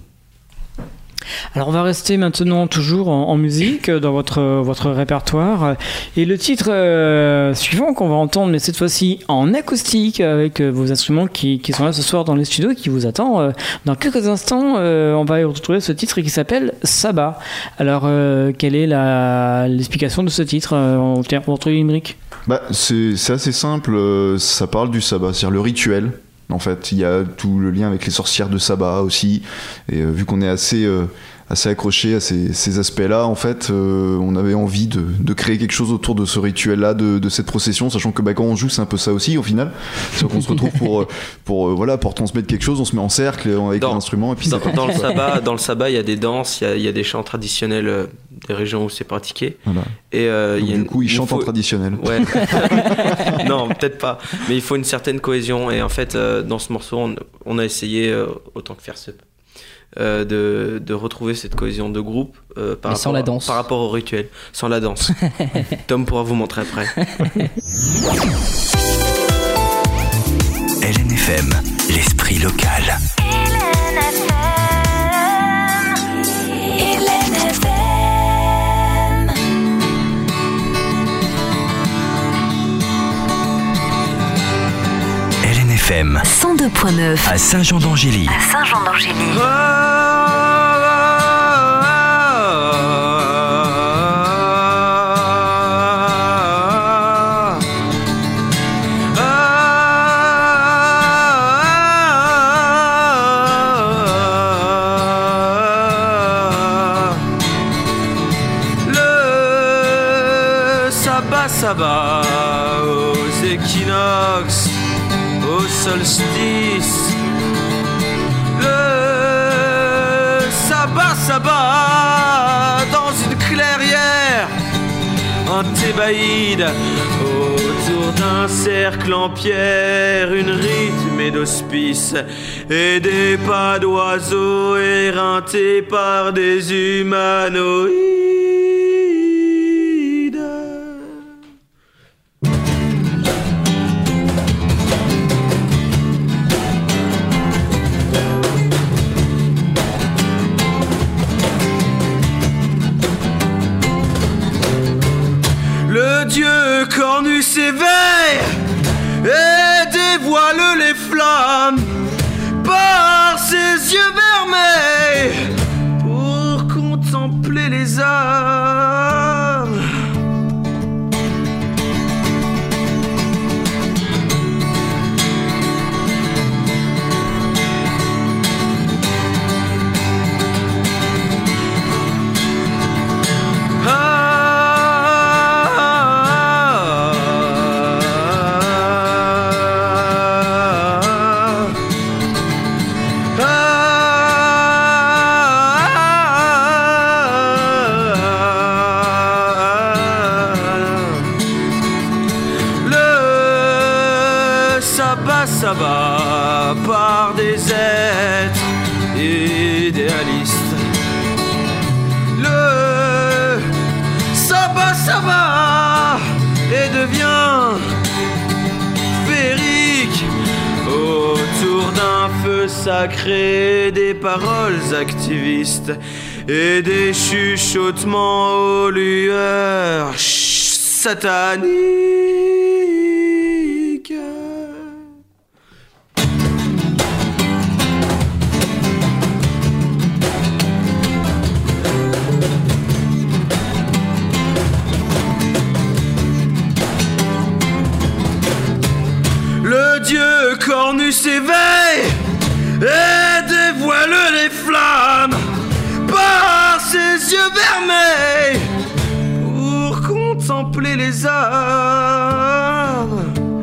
Alors on va rester maintenant toujours en, en musique dans votre, votre répertoire. Et le titre euh, suivant qu'on va entendre, mais cette fois-ci en acoustique avec euh, vos instruments qui, qui sont là ce soir dans les studios et qui vous attendent. Euh, dans quelques instants, euh, on va retrouver ce titre qui s'appelle Sabbat. Alors euh, quelle est la, l'explication de ce titre euh, on va retrouver Emeric. Bah, c'est, c'est assez simple, euh, ça parle du sabbat, c'est-à-dire le rituel. En fait, il y a tout le lien avec les sorcières de sabbat aussi. Et euh, vu qu'on est assez, euh, assez accroché à ces, ces aspects-là, en fait, euh, on avait envie de, de créer quelque chose autour de ce rituel-là, de, de cette procession, sachant que bah, quand on joue, c'est un peu ça aussi au final. C'est qu'on se retrouve pour, pour, euh, voilà, pour transmettre quelque chose, on se met en cercle avec dans, l'instrument et puis dans, c'est parti, dans le quoi. sabbat, dans le sabbat, il y a des danses, il y a, il y a des chants traditionnels euh, des régions où c'est pratiqué. Voilà. Et euh, donc, y a du une, coup, ils chantent faut... en traditionnel. Ouais. Non, peut-être pas. Mais il faut une certaine cohésion. Et en fait, euh, dans ce morceau, on, on a essayé, euh, autant que faire se peut, euh, de, de retrouver cette cohésion de groupe euh, par, sans la danse. par rapport au rituel. Sans la danse. Tom pourra vous montrer après. L N F M, l'esprit local. cent deux point neuf à Saint-Jean-d'Angély. À Saint-Jean-d'Angély. Oh, le sabbat, sabbat aux équinoxes, au solstice, le sabbat, sabbat dans une clairière, un thébaïde autour d'un cercle en pierre, une rythmée d'hospice et des pas d'oiseaux éreintés par des humanoïdes. Dieu cornu s'éveille et dévoile les flammes par ses yeux vermeils pour contempler les âmes. idéaliste. Le sabbat, ça va et devient féerique autour d'un feu sacré, des paroles activistes et des chuchotements aux lueurs sataniques. Le dieu cornu s'éveille et dévoile les flammes par ses yeux vermeils pour contempler les âmes.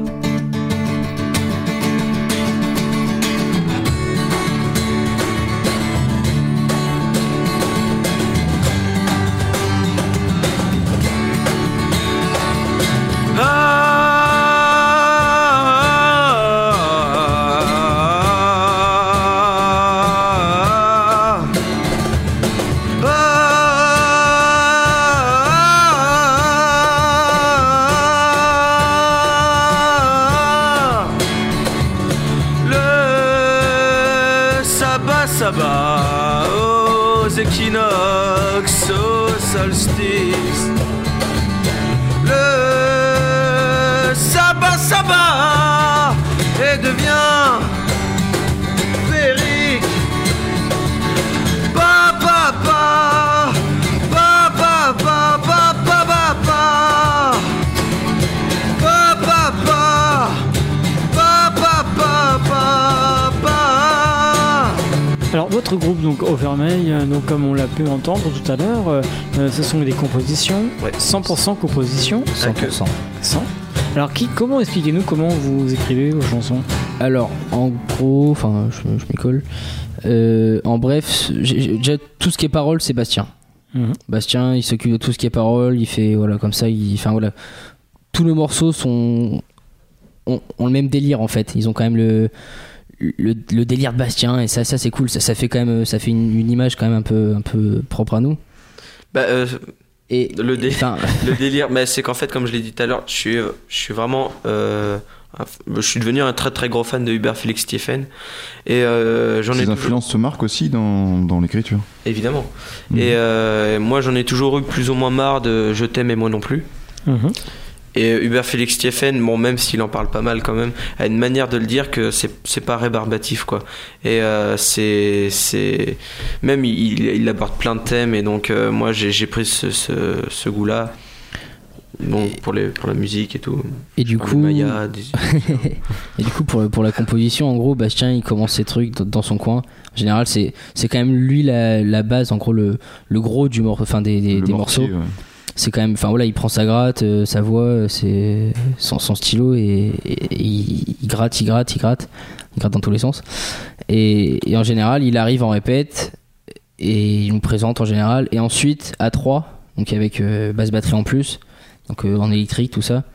Ah, sabbat aux équinoxes, aux solstices. Le sabbat, sabbat et devient féerique. Pa pa pa pa pa pa pa pa pa pa pa pa pa pa pa pa pa. Alors votre groupe donc Overmeil, euh, donc comme on l'a pu entendre tout à l'heure, euh, euh, ce sont des compositions, ouais. cent pour cent compositions, cent pour cent. cent. Alors qui, comment expliquez-nous comment vous écrivez vos chansons? Alors en gros, enfin je, je m'y colle. Euh, en bref, j'ai, j'ai, déjà tout ce qui est parole, c'est Bastien. Mmh. Bastien, il s'occupe de tout ce qui est parole, il fait voilà comme ça, il, enfin voilà, tous nos morceaux sont ont, ont le même délire en fait. Ils ont quand même le Le, le délire de Bastien et ça, ça c'est cool, ça, ça fait quand même ça fait une, une image quand même un peu, un peu propre à nous. Bah, euh, et le, dé- le délire, mais c'est qu'en fait, comme je l'ai dit tout à l'heure, je suis, je suis vraiment, euh, je suis devenu un très très gros fan de Hubert Félix Stephen et euh, j'en ai. Ces influences se marquent aussi dans, dans l'écriture. Évidemment. Mmh. Et euh, moi, j'en ai toujours eu plus ou moins marre de Je t'aime et moi non plus. Mmh. Et Hubert Félix Stephen, bon, même s'il en parle pas mal quand même, a une manière de le dire que c'est, c'est pas rébarbatif, quoi. Et euh, c'est, c'est... Même, il, il aborde plein de thèmes, et donc euh, moi, j'ai, j'ai pris ce, ce, ce goût-là, donc, et... pour, les, pour la musique et tout. Et du coup... Maya, des... et du coup, pour, pour la composition, en gros, Bastien, il commence ses trucs dans, dans son coin. En général, c'est, c'est quand même lui la, la base, en gros, le, le gros du mor- enfin, des, des, des morceaux. Ouais. C'est quand même, enfin voilà, il prend sa gratte, euh, sa voix, c'est son, son stylo et, et, et il, il gratte, il gratte, il gratte, il gratte dans tous les sens. Et, et en général, il arrive en répète et il nous présente en général. Et ensuite, à trois, donc avec euh, basse batterie en plus, donc euh, en électrique, tout ça.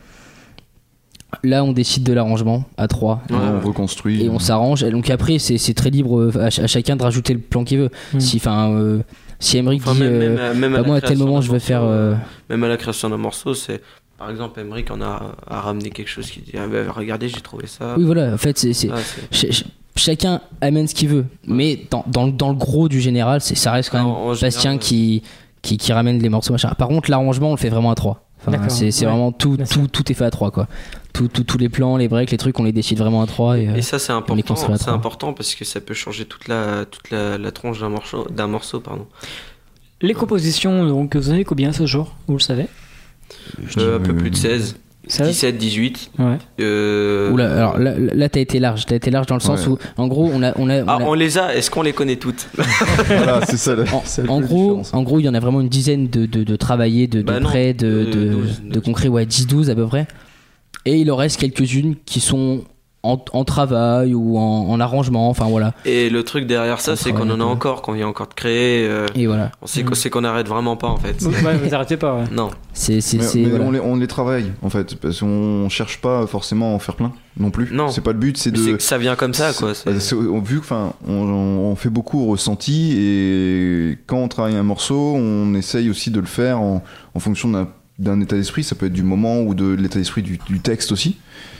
Là, on décide de l'arrangement à trois. Ouais, on reconstruit. Et on s'arrange. Et donc après, c'est, c'est très libre à, à chacun de rajouter le plan qu'il veut. Mmh. Si, enfin. Euh, Si Emmerich enfin, dit même, euh, même, même bah, moi à tel moment je vais faire euh... même à la création d'un morceau, c'est par exemple Emmerich on a, a ramené quelque chose qui dit ah, bah, regardez j'ai trouvé ça. Oui voilà, en fait c'est, c'est... Ah, c'est... Ch- ch- chacun amène ce qu'il veut, mais dans, dans, dans le gros du général c'est, ça reste quand même en, en Bastien général, qui, qui, qui ramène les morceaux machin. Par contre l'arrangement on le fait vraiment à trois. Enfin, c'est, c'est ouais, vraiment tout, tout, tout est fait à trois quoi. Tout, tout, tous les plans, les breaks, les trucs, on les décide vraiment à trois. Et, et ça c'est important, c'est important parce que ça peut changer toute la, toute la, la tronche d'un morceau, d'un morceau pardon. Les compositions, donc vous en avez combien ce jour? Vous le savez? euh, Un peu plus de seize. seize dix-sept, dix-huit. Ouais. Euh... Oula, alors là, là t'as été large. T'as été large dans le sens ouais. où, en gros, on a. On, a, on, ah, a... on les a, est-ce qu'on les connaît toutes? Voilà, c'est ça. La, en c'est en gros, en gros, il y en a vraiment une dizaine de, de, de travaillés, de, bah de prêts, de, de, de, de concrets, ouais, dix douze à peu près. Et il en reste quelques-unes qui sont en, en travail ou en, en arrangement, enfin voilà. Et le truc derrière ça, On c'est qu'on en a encore, qu'on vient encore de créer. Euh, et voilà. On sait, mmh. qu'on n'arrête vraiment pas en fait. Ouais, vous arrêtez pas, ouais. Non. C'est, c'est, mais, c'est, mais voilà. on, les, on les travaille en fait, parce qu'on cherche pas forcément à en faire plein non plus. Non. C'est pas le but, c'est mais de. C'est que ça vient comme ça, quoi. C'est... C'est, vu que, enfin, on, on fait beaucoup au ressenti et quand on travaille un morceau, on essaye aussi de le faire en, en fonction d'un, d'un état d'esprit. Ça peut être du moment ou de l'état d'esprit du, du texte aussi.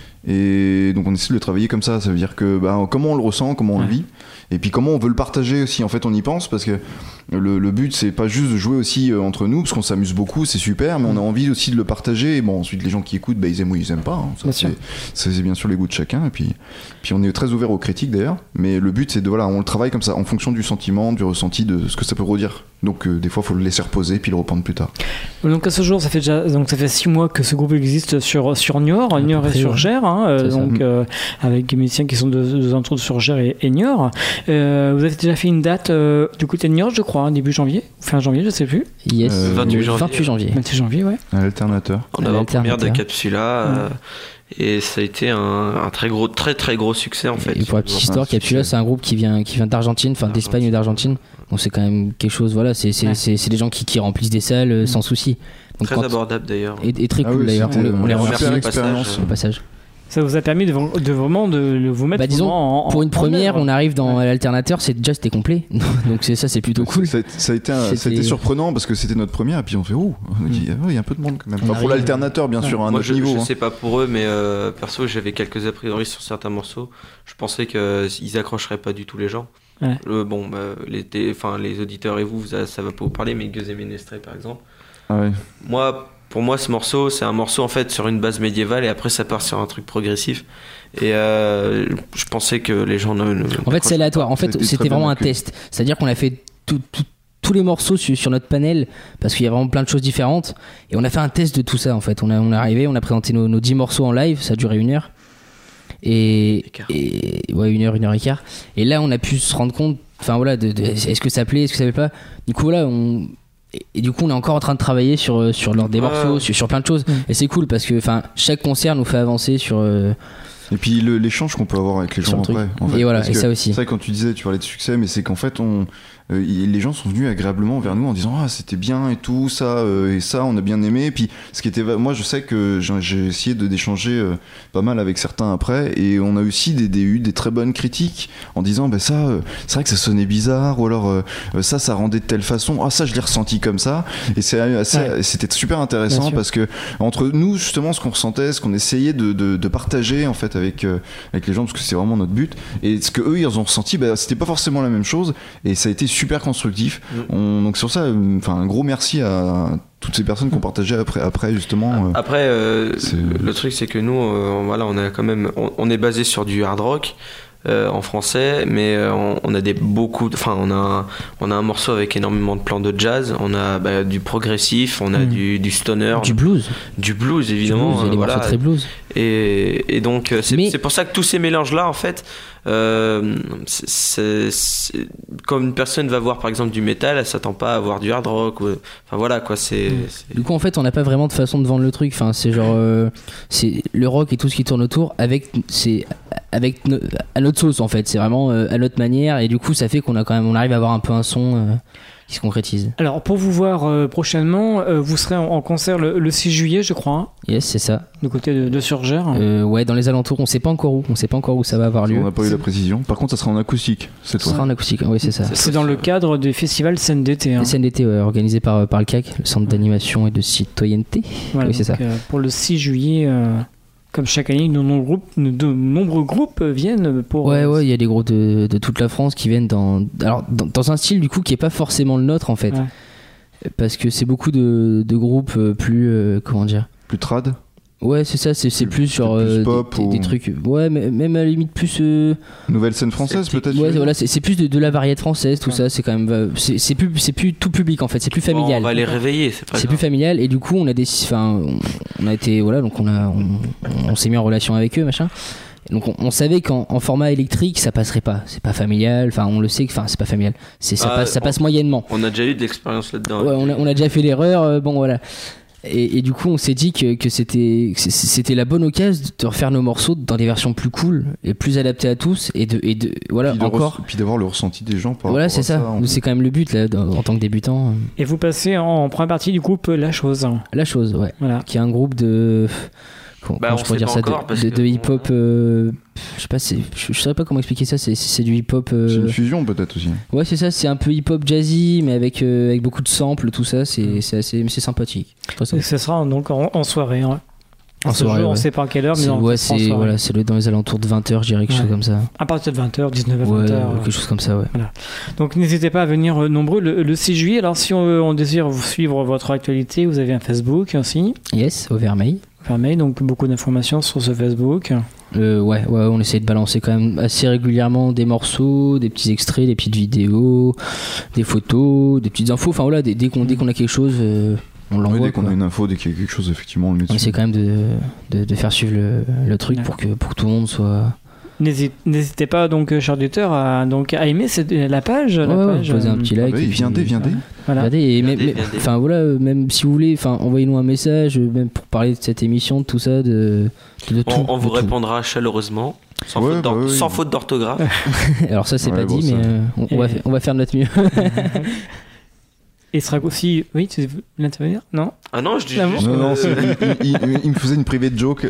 Et donc on essaie de le travailler comme ça, ça veut dire que bah, comment on le ressent, comment on ouais. le vit, et puis comment on veut le partager aussi. En fait, on y pense parce que le, le but c'est pas juste de jouer aussi euh, entre nous, parce qu'on s'amuse beaucoup, c'est super, mais on a envie aussi de le partager. Et bon, ensuite les gens qui écoutent, bah, ils aiment ou ils aiment pas. Hein. Ça, bien c'est, sûr. c'est bien sûr les goûts de chacun. Et puis, puis on est très ouvert aux critiques d'ailleurs, mais le but c'est de voilà, on le travaille comme ça, en fonction du sentiment, du ressenti, de ce que ça peut redire. Donc euh, des fois, faut le laisser reposer puis le reprendre plus tard. Donc à ce jour, ça fait déjà donc ça fait six mois que ce groupe existe sur sur Niort, Niort et sur Gers, hein, euh, donc euh, avec des musiciens qui sont de deux entours sur Gers et, et Niort. Euh, vous avez déjà fait une date euh, du côté de Niort, je crois, hein, début janvier, fin janvier, je sais plus. Yes. Euh, vingt-huit janvier. vingt-huit janvier. vingt-huit janvier, ouais. À l'alternateur. En avant-première de Capsula. Euh, Et ça a été un, un très gros, très très gros succès en fait. Et pour la petite histoire, Capsula, c'est un groupe qui vient, qui vient d'Argentine, enfin d'Espagne ou d'Argentine. Donc c'est quand même quelque chose, voilà, c'est, c'est, ouais. c'est, c'est des gens qui, qui remplissent des salles euh, sans souci. Donc très quand... abordable d'ailleurs. Et, et très cool ah oui, d'ailleurs, on, on les remercie au passage. Ça vous a permis de, de vraiment de vous mettre bah, disons, en, en, pour une première, en on arrive dans ouais. l'alternateur, c'est déjà c'était complet. Donc c'est ça, c'est plutôt cool. Ça, ça, a été un, ça a été surprenant parce que c'était notre première et puis on fait oh, on dit il mmh. y a un peu de monde quand même. Pas pour l'alternateur bien ouais. sûr, à un Moi, autre je, niveau. Je hein. sais pas pour eux, mais euh, perso j'avais quelques a priori sur certains morceaux. Je pensais qu'ils accrocheraient pas du tout les gens. Ouais. Le, bon, bah, les, enfin les auditeurs et vous, ça, ça va pas vous parler, mais Gueux et Ménestrel par exemple. Ah ouais. Moi. Pour moi, ce morceau, c'est un morceau en fait sur une base médiévale et après ça part sur un truc progressif. Et euh, je pensais que les gens ne. ne en fait, c'est aléatoire. En fait, c'était, c'était vraiment un test. C'est-à-dire qu'on a fait tout, tout, tous les morceaux sur, sur notre panel parce qu'il y a vraiment plein de choses différentes. Et on a fait un test de tout ça en fait. On, a, on est arrivé, on a présenté nos, nos dix morceaux en live. Ça a duré une heure. Et, et ouais, une heure, une heure et quart. Et là, on a pu se rendre compte. Enfin voilà, de, de, est-ce que ça plaît, est-ce que ça plaît pas. Du coup, voilà, on. Et, et du coup on est encore en train de travailler sur, sur l'ordre des morceaux, sur, sur plein de choses. Mmh. Et c'est cool parce que chaque concert nous fait avancer sur... Euh, et puis le, l'échange qu'on peut avoir avec les gens après. En fait, et voilà, et ça aussi. C'est vrai, quand tu disais, tu parlais de succès, mais c'est qu'en fait, on, euh, les gens sont venus agréablement vers nous en disant ah c'était bien et tout ça euh, et ça on a bien aimé. Et puis ce qui était, moi je sais que j'ai, j'ai essayé de d'échanger euh, pas mal avec certains après et on a aussi des, des, eu des très bonnes critiques en disant bah ça euh, c'est vrai que ça sonnait bizarre ou alors euh, ça ça rendait de telle façon. Ah ça je l'ai ressenti comme ça et c'est assez, ouais. C'était super intéressant parce que entre nous justement ce qu'on ressentait, ce qu'on essayait de, de, de partager en fait avec euh, avec les gens parce que c'est vraiment notre but et ce que eux ils ont ressenti bah, c'était pas forcément la même chose et ça a été super constructif. Mmh. On, donc sur ça enfin un gros merci à toutes ces personnes qui ont partagé après, après justement. Euh, après, euh, le truc c'est que nous, euh, voilà, on a quand même, on, on est basé sur du hard rock euh, en français, mais euh, on, on a des beaucoup, enfin, on a, on a un morceau avec énormément de plans de jazz, on a bah, du progressif, on a mmh. du, du stoner, du blues, du blues évidemment, du blues, euh, voilà. Très blues. Et, et donc c'est, mais... c'est pour ça que tous ces mélanges là, en fait. Euh, c'est, c'est, c'est, comme une personne va voir par exemple du métal, elle s'attend pas à voir du hard rock ou, enfin voilà quoi, c'est, c'est... Du coup en fait on n'a pas vraiment de façon de vendre le truc, enfin c'est genre euh, c'est le rock et tout ce qui tourne autour avec c'est avec no, à notre sauce en fait, c'est vraiment euh, à notre manière et du coup ça fait qu'on a quand même on arrive à avoir un peu un son euh, qui se concrétise. Alors pour vous voir euh, prochainement, euh, vous serez en, en concert le, le six juillet je crois. Hein, yes c'est ça. Du côté de, de Surgères. Euh, ouais dans les alentours, on sait pas encore où, on sait pas encore où ça va avoir lieu. On n'a pas eu la précision. Par contre ça sera en acoustique cette fois. Ça sera en acoustique, oui c'est ça. C'est, c'est dans le cadre du festival Scène d'été. Hein. Scène d'été ouais, organisé par par le C A C, le Centre d'animation et de citoyenneté. Voilà, oui c'est donc, ça. Euh, pour le six juillet. Euh... Comme chaque année, de nombreux groupes, de nombreux groupes viennent pour. Ouais, ouais, il y a des groupes de, de toute la France qui viennent dans, alors dans, dans un style du coup qui est pas forcément le nôtre en fait, ouais. Parce que c'est beaucoup de, de groupes plus, euh, comment dire, plus trad. Ouais, c'est ça, c'est, c'est plus sur plus euh, pop des, ou... des trucs. Ouais, mais même à la limite plus. Euh... Nouvelle scène française c'est, peut-être. Ouais, voilà, c'est, c'est plus de, de la variété française, tout ouais. ça. C'est quand même, c'est, c'est plus, c'est plus tout public en fait. C'est plus familial. Bon, on va les réveiller, c'est pas C'est grave. plus familial et du coup on a des, enfin, on, on a été, voilà, donc on a, on, on s'est mis en relation avec eux, machin. Donc on, on savait qu'en en format électrique ça passerait pas, c'est pas familial, enfin on le sait que enfin c'est pas familial, c'est ça ah, passe ça on, passe moyennement. On a déjà eu de l'expérience là-dedans. Ouais, on a, on a déjà fait l'erreur, euh, bon voilà. Et, et du coup, on s'est dit que, que c'était, que c'était la bonne occasion de refaire nos morceaux dans des versions plus cool et plus adaptées à tous. Et de, et de voilà, puis de encore. Re- puis d'avoir le ressenti des gens par Voilà, rapport c'est à ça. ça en Nous, fait. c'est quand même le but, là, en, en tant que débutant. Et vous passez en première partie du groupe La Chose. La Chose, ouais. Voilà. Qui est un groupe de. Comment, Bah, comment on je pourrais sait dire pas ça encore, de, parce de, que de bon, hip-hop. euh, je sais pas, c'est, je, je saurais pas comment expliquer ça. C'est, c'est du hip-hop. euh, C'est une fusion peut-être aussi. Ouais, c'est ça. C'est un peu hip-hop jazzy, mais avec, euh, avec beaucoup de samples, tout ça. C'est, c'est assez, mais c'est sympathique. Et ce sera donc en, en soirée. Ouais. En Ce soirée, jour, on ouais. sait pas à quelle heure, mais C'est, en, ouais, en c'est, soirée. voilà, c'est le, dans les alentours de vingt heures, je dirais, quelque Ouais. chose comme ça. À partir de vingt heures, dix-neuf heures, Ouais, vingt heures. quelque chose comme ça, ouais. Voilà. Donc n'hésitez pas à venir euh, nombreux le, le six juillet. Alors si on, on désire vous suivre votre actualité, vous avez un Facebook aussi. Yes, au Vermeil. Vermeil, donc beaucoup d'informations sur ce Facebook. Euh, ouais, ouais, on essaie de balancer quand même assez régulièrement des morceaux, des petits extraits, des petites vidéos, des photos, des petites infos. Enfin voilà, dès, dès, qu'on, dès qu'on a quelque chose, euh, on l'envoie. Oui, dès qu'on quoi. a une info, dès qu'il y a quelque chose, effectivement, on le met On dessus. essaie quand même de, de, de faire suivre le, le truc Ouais. pour que, pour que tout le monde soit. N'hésitez, n'hésitez pas donc, chers auditeurs, à, donc, à aimer cette, la page. Ouais, la ouais, page poser un euh, petit like. Ah bah oui, et puis- viendez, viendez. Voilà. Regardez, et Viendez, même, mais- viendez. enfin voilà, euh, même si vous voulez, enfin envoyez-nous un message, euh, même pour parler de cette émission, de tout ça, de, de tout. On, on de vous tout. répondra chaleureusement, sans, Ouais, faute, d'or- bah oui. sans faute d'orthographe. Alors ça c'est Ouais, pas bon, dit, ça- mais euh, on, on va, Et- on va faire de notre mieux. Et il sera aussi. Oui, tu veux l'intervenir? Non? Ah non, je dis Ah bon juste Non, que- non, c'est- il, il- il me faisait une private joke.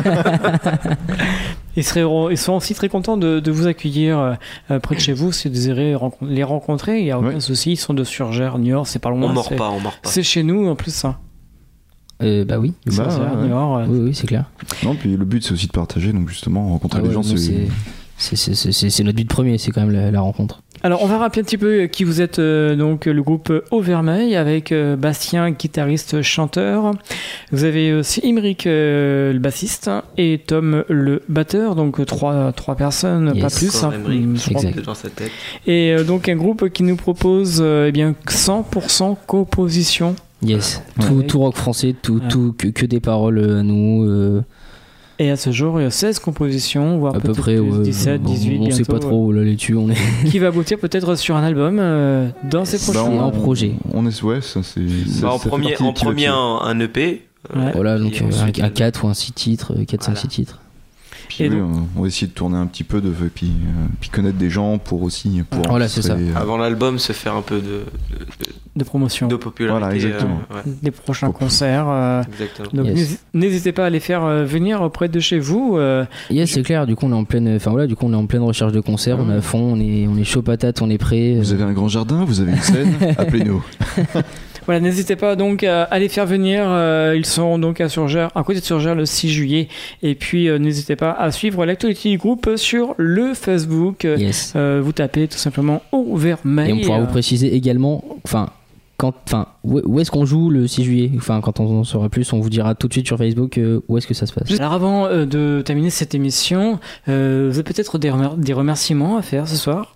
Ils, seraient, ils seront aussi très contents de, de vous accueillir euh, près de chez vous si vous désirez rencon- les rencontrer. Il n'y a aucun Ouais. souci. Ils sont de Surgères, Niort, c'est pas loin. on mord c'est, pas, on mord pas. c'est chez nous en plus. Ça. Euh, bah oui. Bah, Surgères, ouais, ouais. Niort, euh, Oui, oui, c'est clair. Non, puis le but c'est aussi de partager, donc justement rencontrer Ah les ouais, gens, nous, c'est. c'est, c'est, c'est, c'est, c'est- c'est notre but premier, c'est quand même la, la rencontre. Alors, on va rappeler un petit peu qui vous êtes, euh, donc le groupe Au Vermeil avec euh, Bastien, guitariste, chanteur. Vous avez aussi Imric, euh, le bassiste, et Tom, le batteur. Donc, trois, trois personnes, Yes. pas plus. Encore hein. Emmerich, Mm, je crois exact. que c'est dans sa tête. Et euh, donc, un groupe qui nous propose euh, eh bien, cent pour cent composition. Yes. Ouais. Tout, tout rock français, tout, Ouais. tout que, que des paroles euh, à nous. euh, Et à ce jour, il y a seize compositions, voire à peu peut-être près. plus, ouais, dix-sept, on- dix-huit, On bientôt, sait pas trop là là-dessus. On est. qui va aboutir peut-être sur un album euh, dans ces Bah, prochains on- mois. en projet. On est, ouais, ça c'est. ça- Bah, en ça fait premier, partie en des pilotes. premier un, un E P. euh, Ouais. Voilà, donc Et euh, ensuite, un, un euh, quatre ou un six titres, quatre, cinq, Voilà. six titres. Puis, Et oui, donc- on va essayer de tourner un petit peu, de, puis, euh, puis connaître des gens pour aussi. Pour Voilà, c'est ça. enregistrer, euh, Avant l'album, se faire un peu de, de, De promotion. de popularité. Voilà, exactement. euh, ouais, Des prochains Beaucoup. concerts. euh, exactement. donc Yes. n'hési- n'hésitez pas à les faire euh, venir auprès de chez vous. euh, Yes, c'est clair. Du coup, on est en pleine. Enfin voilà, du coup, on est en pleine recherche de concerts. On est à fond. On est, on est chaud patate. On est prêt. Vous avez un grand jardin, vous avez une scène, appelez-nous. Voilà, n'hésitez pas donc à, à les faire venir. euh, ils seront donc à Surgères, à côté de Surgères le six juillet. Et puis euh, n'hésitez pas à suivre l'actualité du groupe sur le Facebook. Yes. Euh, vous tapez tout simplement Au Vermeil. Et on pourra euh, vous préciser également. Enfin. Quand, enfin, où où est-ce qu'on joue le six juillet? Enfin, quand on en saura plus, on vous dira tout de suite sur Facebook euh, où est-ce que ça se passe. Alors avant euh, de terminer cette émission, euh, vous avez peut-être des, remer- des remerciements à faire ce soir.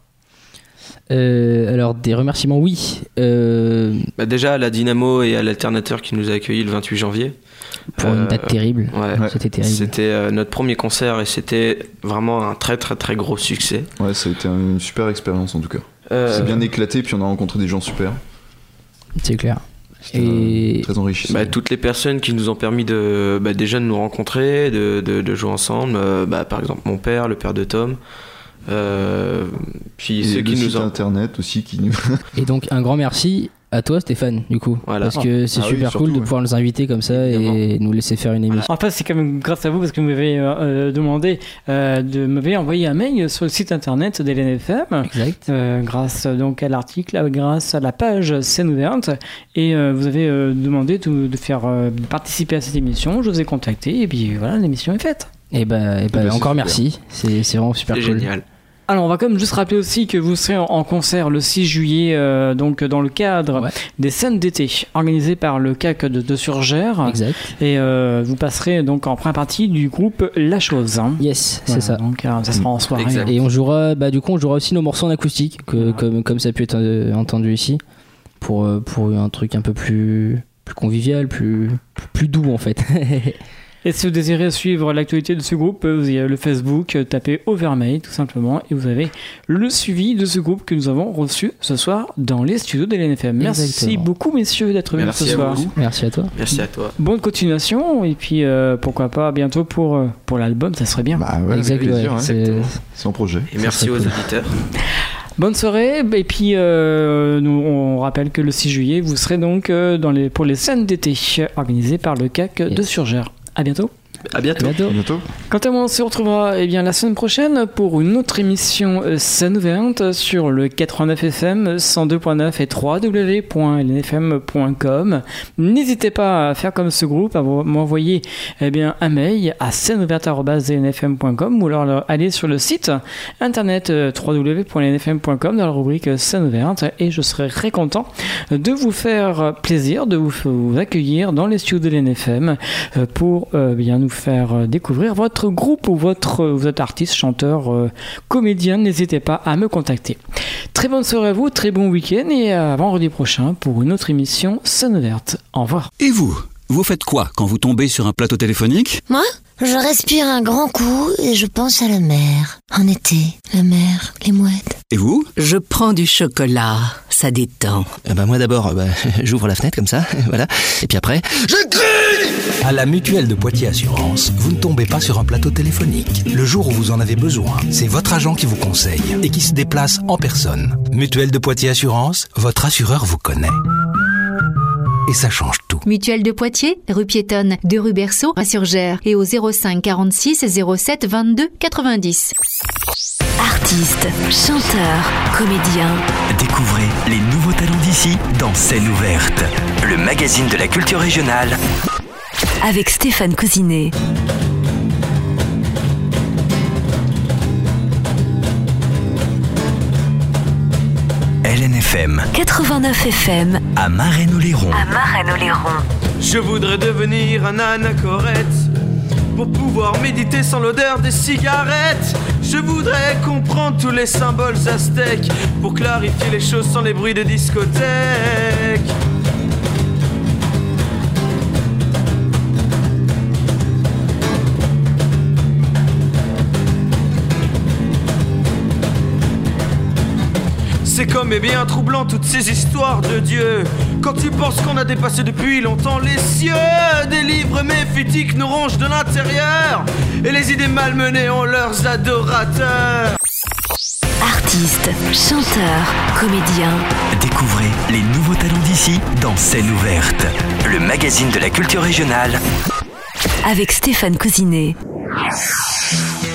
Euh, alors, des remerciements, oui. Euh, Bah, déjà à la Dynamo et à l'Alternateur qui nous a accueillis le vingt-huit janvier. pour une Euh, date terrible. Ouais. C'était terrible. C'était euh, notre premier concert et c'était vraiment un très très très gros succès. Ouais, ça a été une super expérience en tout cas. Euh, C'est bien éclaté, puis on a rencontré des gens super. C'est clair. C'était Et- euh, très enrichissant. Bah, toutes les personnes qui nous ont permis de, bah, déjà de nous rencontrer, de, de, de jouer ensemble, euh, bah, par exemple mon père, le père de Tom, euh, puis Et ceux le qui site nous ont... internet aussi qui nous. Et donc, un grand merci à toi, Stéphane, du coup. Voilà. Parce que c'est Ah oui, super surtout, cool de ouais. pouvoir nous inviter comme ça Évidemment. et nous laisser faire une émission. En fait, c'est quand même grâce à vous parce que vous m'avez euh, euh, demandé euh, de m'avez envoyé un mail sur le site internet d'L N F M. Exact. Euh, grâce euh, donc à l'article, euh, grâce à la page Scène ouverte, et euh, vous avez euh, demandé de, de faire euh, de participer à cette émission. Je vous ai contacté et puis voilà, l'émission est faite. Et bah, et bah, bah, c'est encore super. merci. C'est c'est vraiment super C'est cool. génial. Alors, on va quand même juste rappeler aussi que vous serez en, en concert le six juillet, euh, donc dans le cadre Ouais. des scènes d'été organisées par le C A C de, de Surgères. Exact. Et euh, vous passerez donc en première partie du groupe La Chose. hein. Yes, Voilà, c'est ça. Donc, euh, ça sera en soirée. Exact. Et on jouera, bah, du coup, on jouera aussi nos morceaux en acoustique, que, Ouais. comme, comme ça a pu être euh, entendu ici, pour, euh, pour un truc un peu plus, plus convivial, plus, plus doux en fait. Et si vous désirez suivre l'actualité de ce groupe, vous avez le Facebook, tapez Overmade tout simplement, et vous avez le suivi de ce groupe que nous avons reçu ce soir dans les studios de l'N F M. Merci Exactement. beaucoup messieurs d'être venus ce soir. Vous. Merci à toi. Merci à toi. Bonne continuation, et puis euh, pourquoi pas bientôt pour, euh, pour l'album, ça serait bien. Bah ouais, Exactement. plaisir, ouais. C'est... c'est mon projet. Et merci aux auditeurs. Bonne soirée, et puis euh, nous, on rappelle que le six juillet, vous serez donc euh, dans les, pour les scènes d'été organisées par le C A C yes. de Surgères. À bientôt. À bientôt. À bientôt. À bientôt. Quant à moi, on se retrouvera eh bien, la semaine prochaine pour une autre émission euh, scène ouverte sur le quatre-vingt-neuf F M, cent deux point neuf et w w w point l n f m point com. N'hésitez pas à faire comme ce groupe, à m'envoyer eh bien, un mail à scène ouverte arobase l n f m point com ou alors aller sur le site internet euh, w w w point l n f m point com dans la rubrique euh, scène ouverte, et je serai très content de vous faire plaisir, de vous, vous accueillir dans les studios de l'N F M euh, pour euh, bien nous faire découvrir votre groupe ou votre, vous êtes artiste, chanteur, euh, comédien, n'hésitez pas à me contacter. Très bonne soirée à vous, très bon week-end, et à vendredi prochain pour une autre émission Scène ouverte. Au revoir. Et vous, vous faites quoi quand vous tombez sur un plateau téléphonique ? Moi, je respire un grand coup et je pense à la mer. En été, la mer, les mouettes. Et vous ? Je prends du chocolat, ça détend. Eh ben moi d'abord, bah, j'ouvre la fenêtre comme ça, voilà. Et puis après, je crie ! À la Mutuelle de Poitiers Assurance, vous ne tombez pas sur un plateau téléphonique. Le jour où vous en avez besoin, c'est votre agent qui vous conseille et qui se déplace en personne. Mutuelle de Poitiers Assurance, votre assureur vous connaît. Et ça change tout. Mutuelle de Poitiers, rue piétonne de rue Berceau à Surgères, et au zéro cinq quarante-six zéro sept vingt-deux quatre-vingt-dix. Artistes, chanteurs, comédiens. Découvrez les nouveaux talents d'ici dans Scène ouverte, le magazine de la culture régionale. Avec Stéphane Cousinet. L N F M quatre-vingt-neuf F M à Marennes-Oléron. À Marennes-Oléron. Je voudrais devenir un anachorète pour pouvoir méditer sans l'odeur des cigarettes. Je voudrais comprendre tous les symboles aztèques pour clarifier les choses sans les bruits de discothèque. C'est comme et bien troublant toutes ces histoires de Dieu. Quand tu penses qu'on a dépassé depuis longtemps les cieux, des livres méphitiques nous rongent de l'intérieur et les idées malmenées ont leurs adorateurs. Artistes, chanteurs, comédiens. Découvrez les nouveaux talents d'ici dans Scène ouverte, le magazine de la culture régionale. Avec Stéphane Cousinet.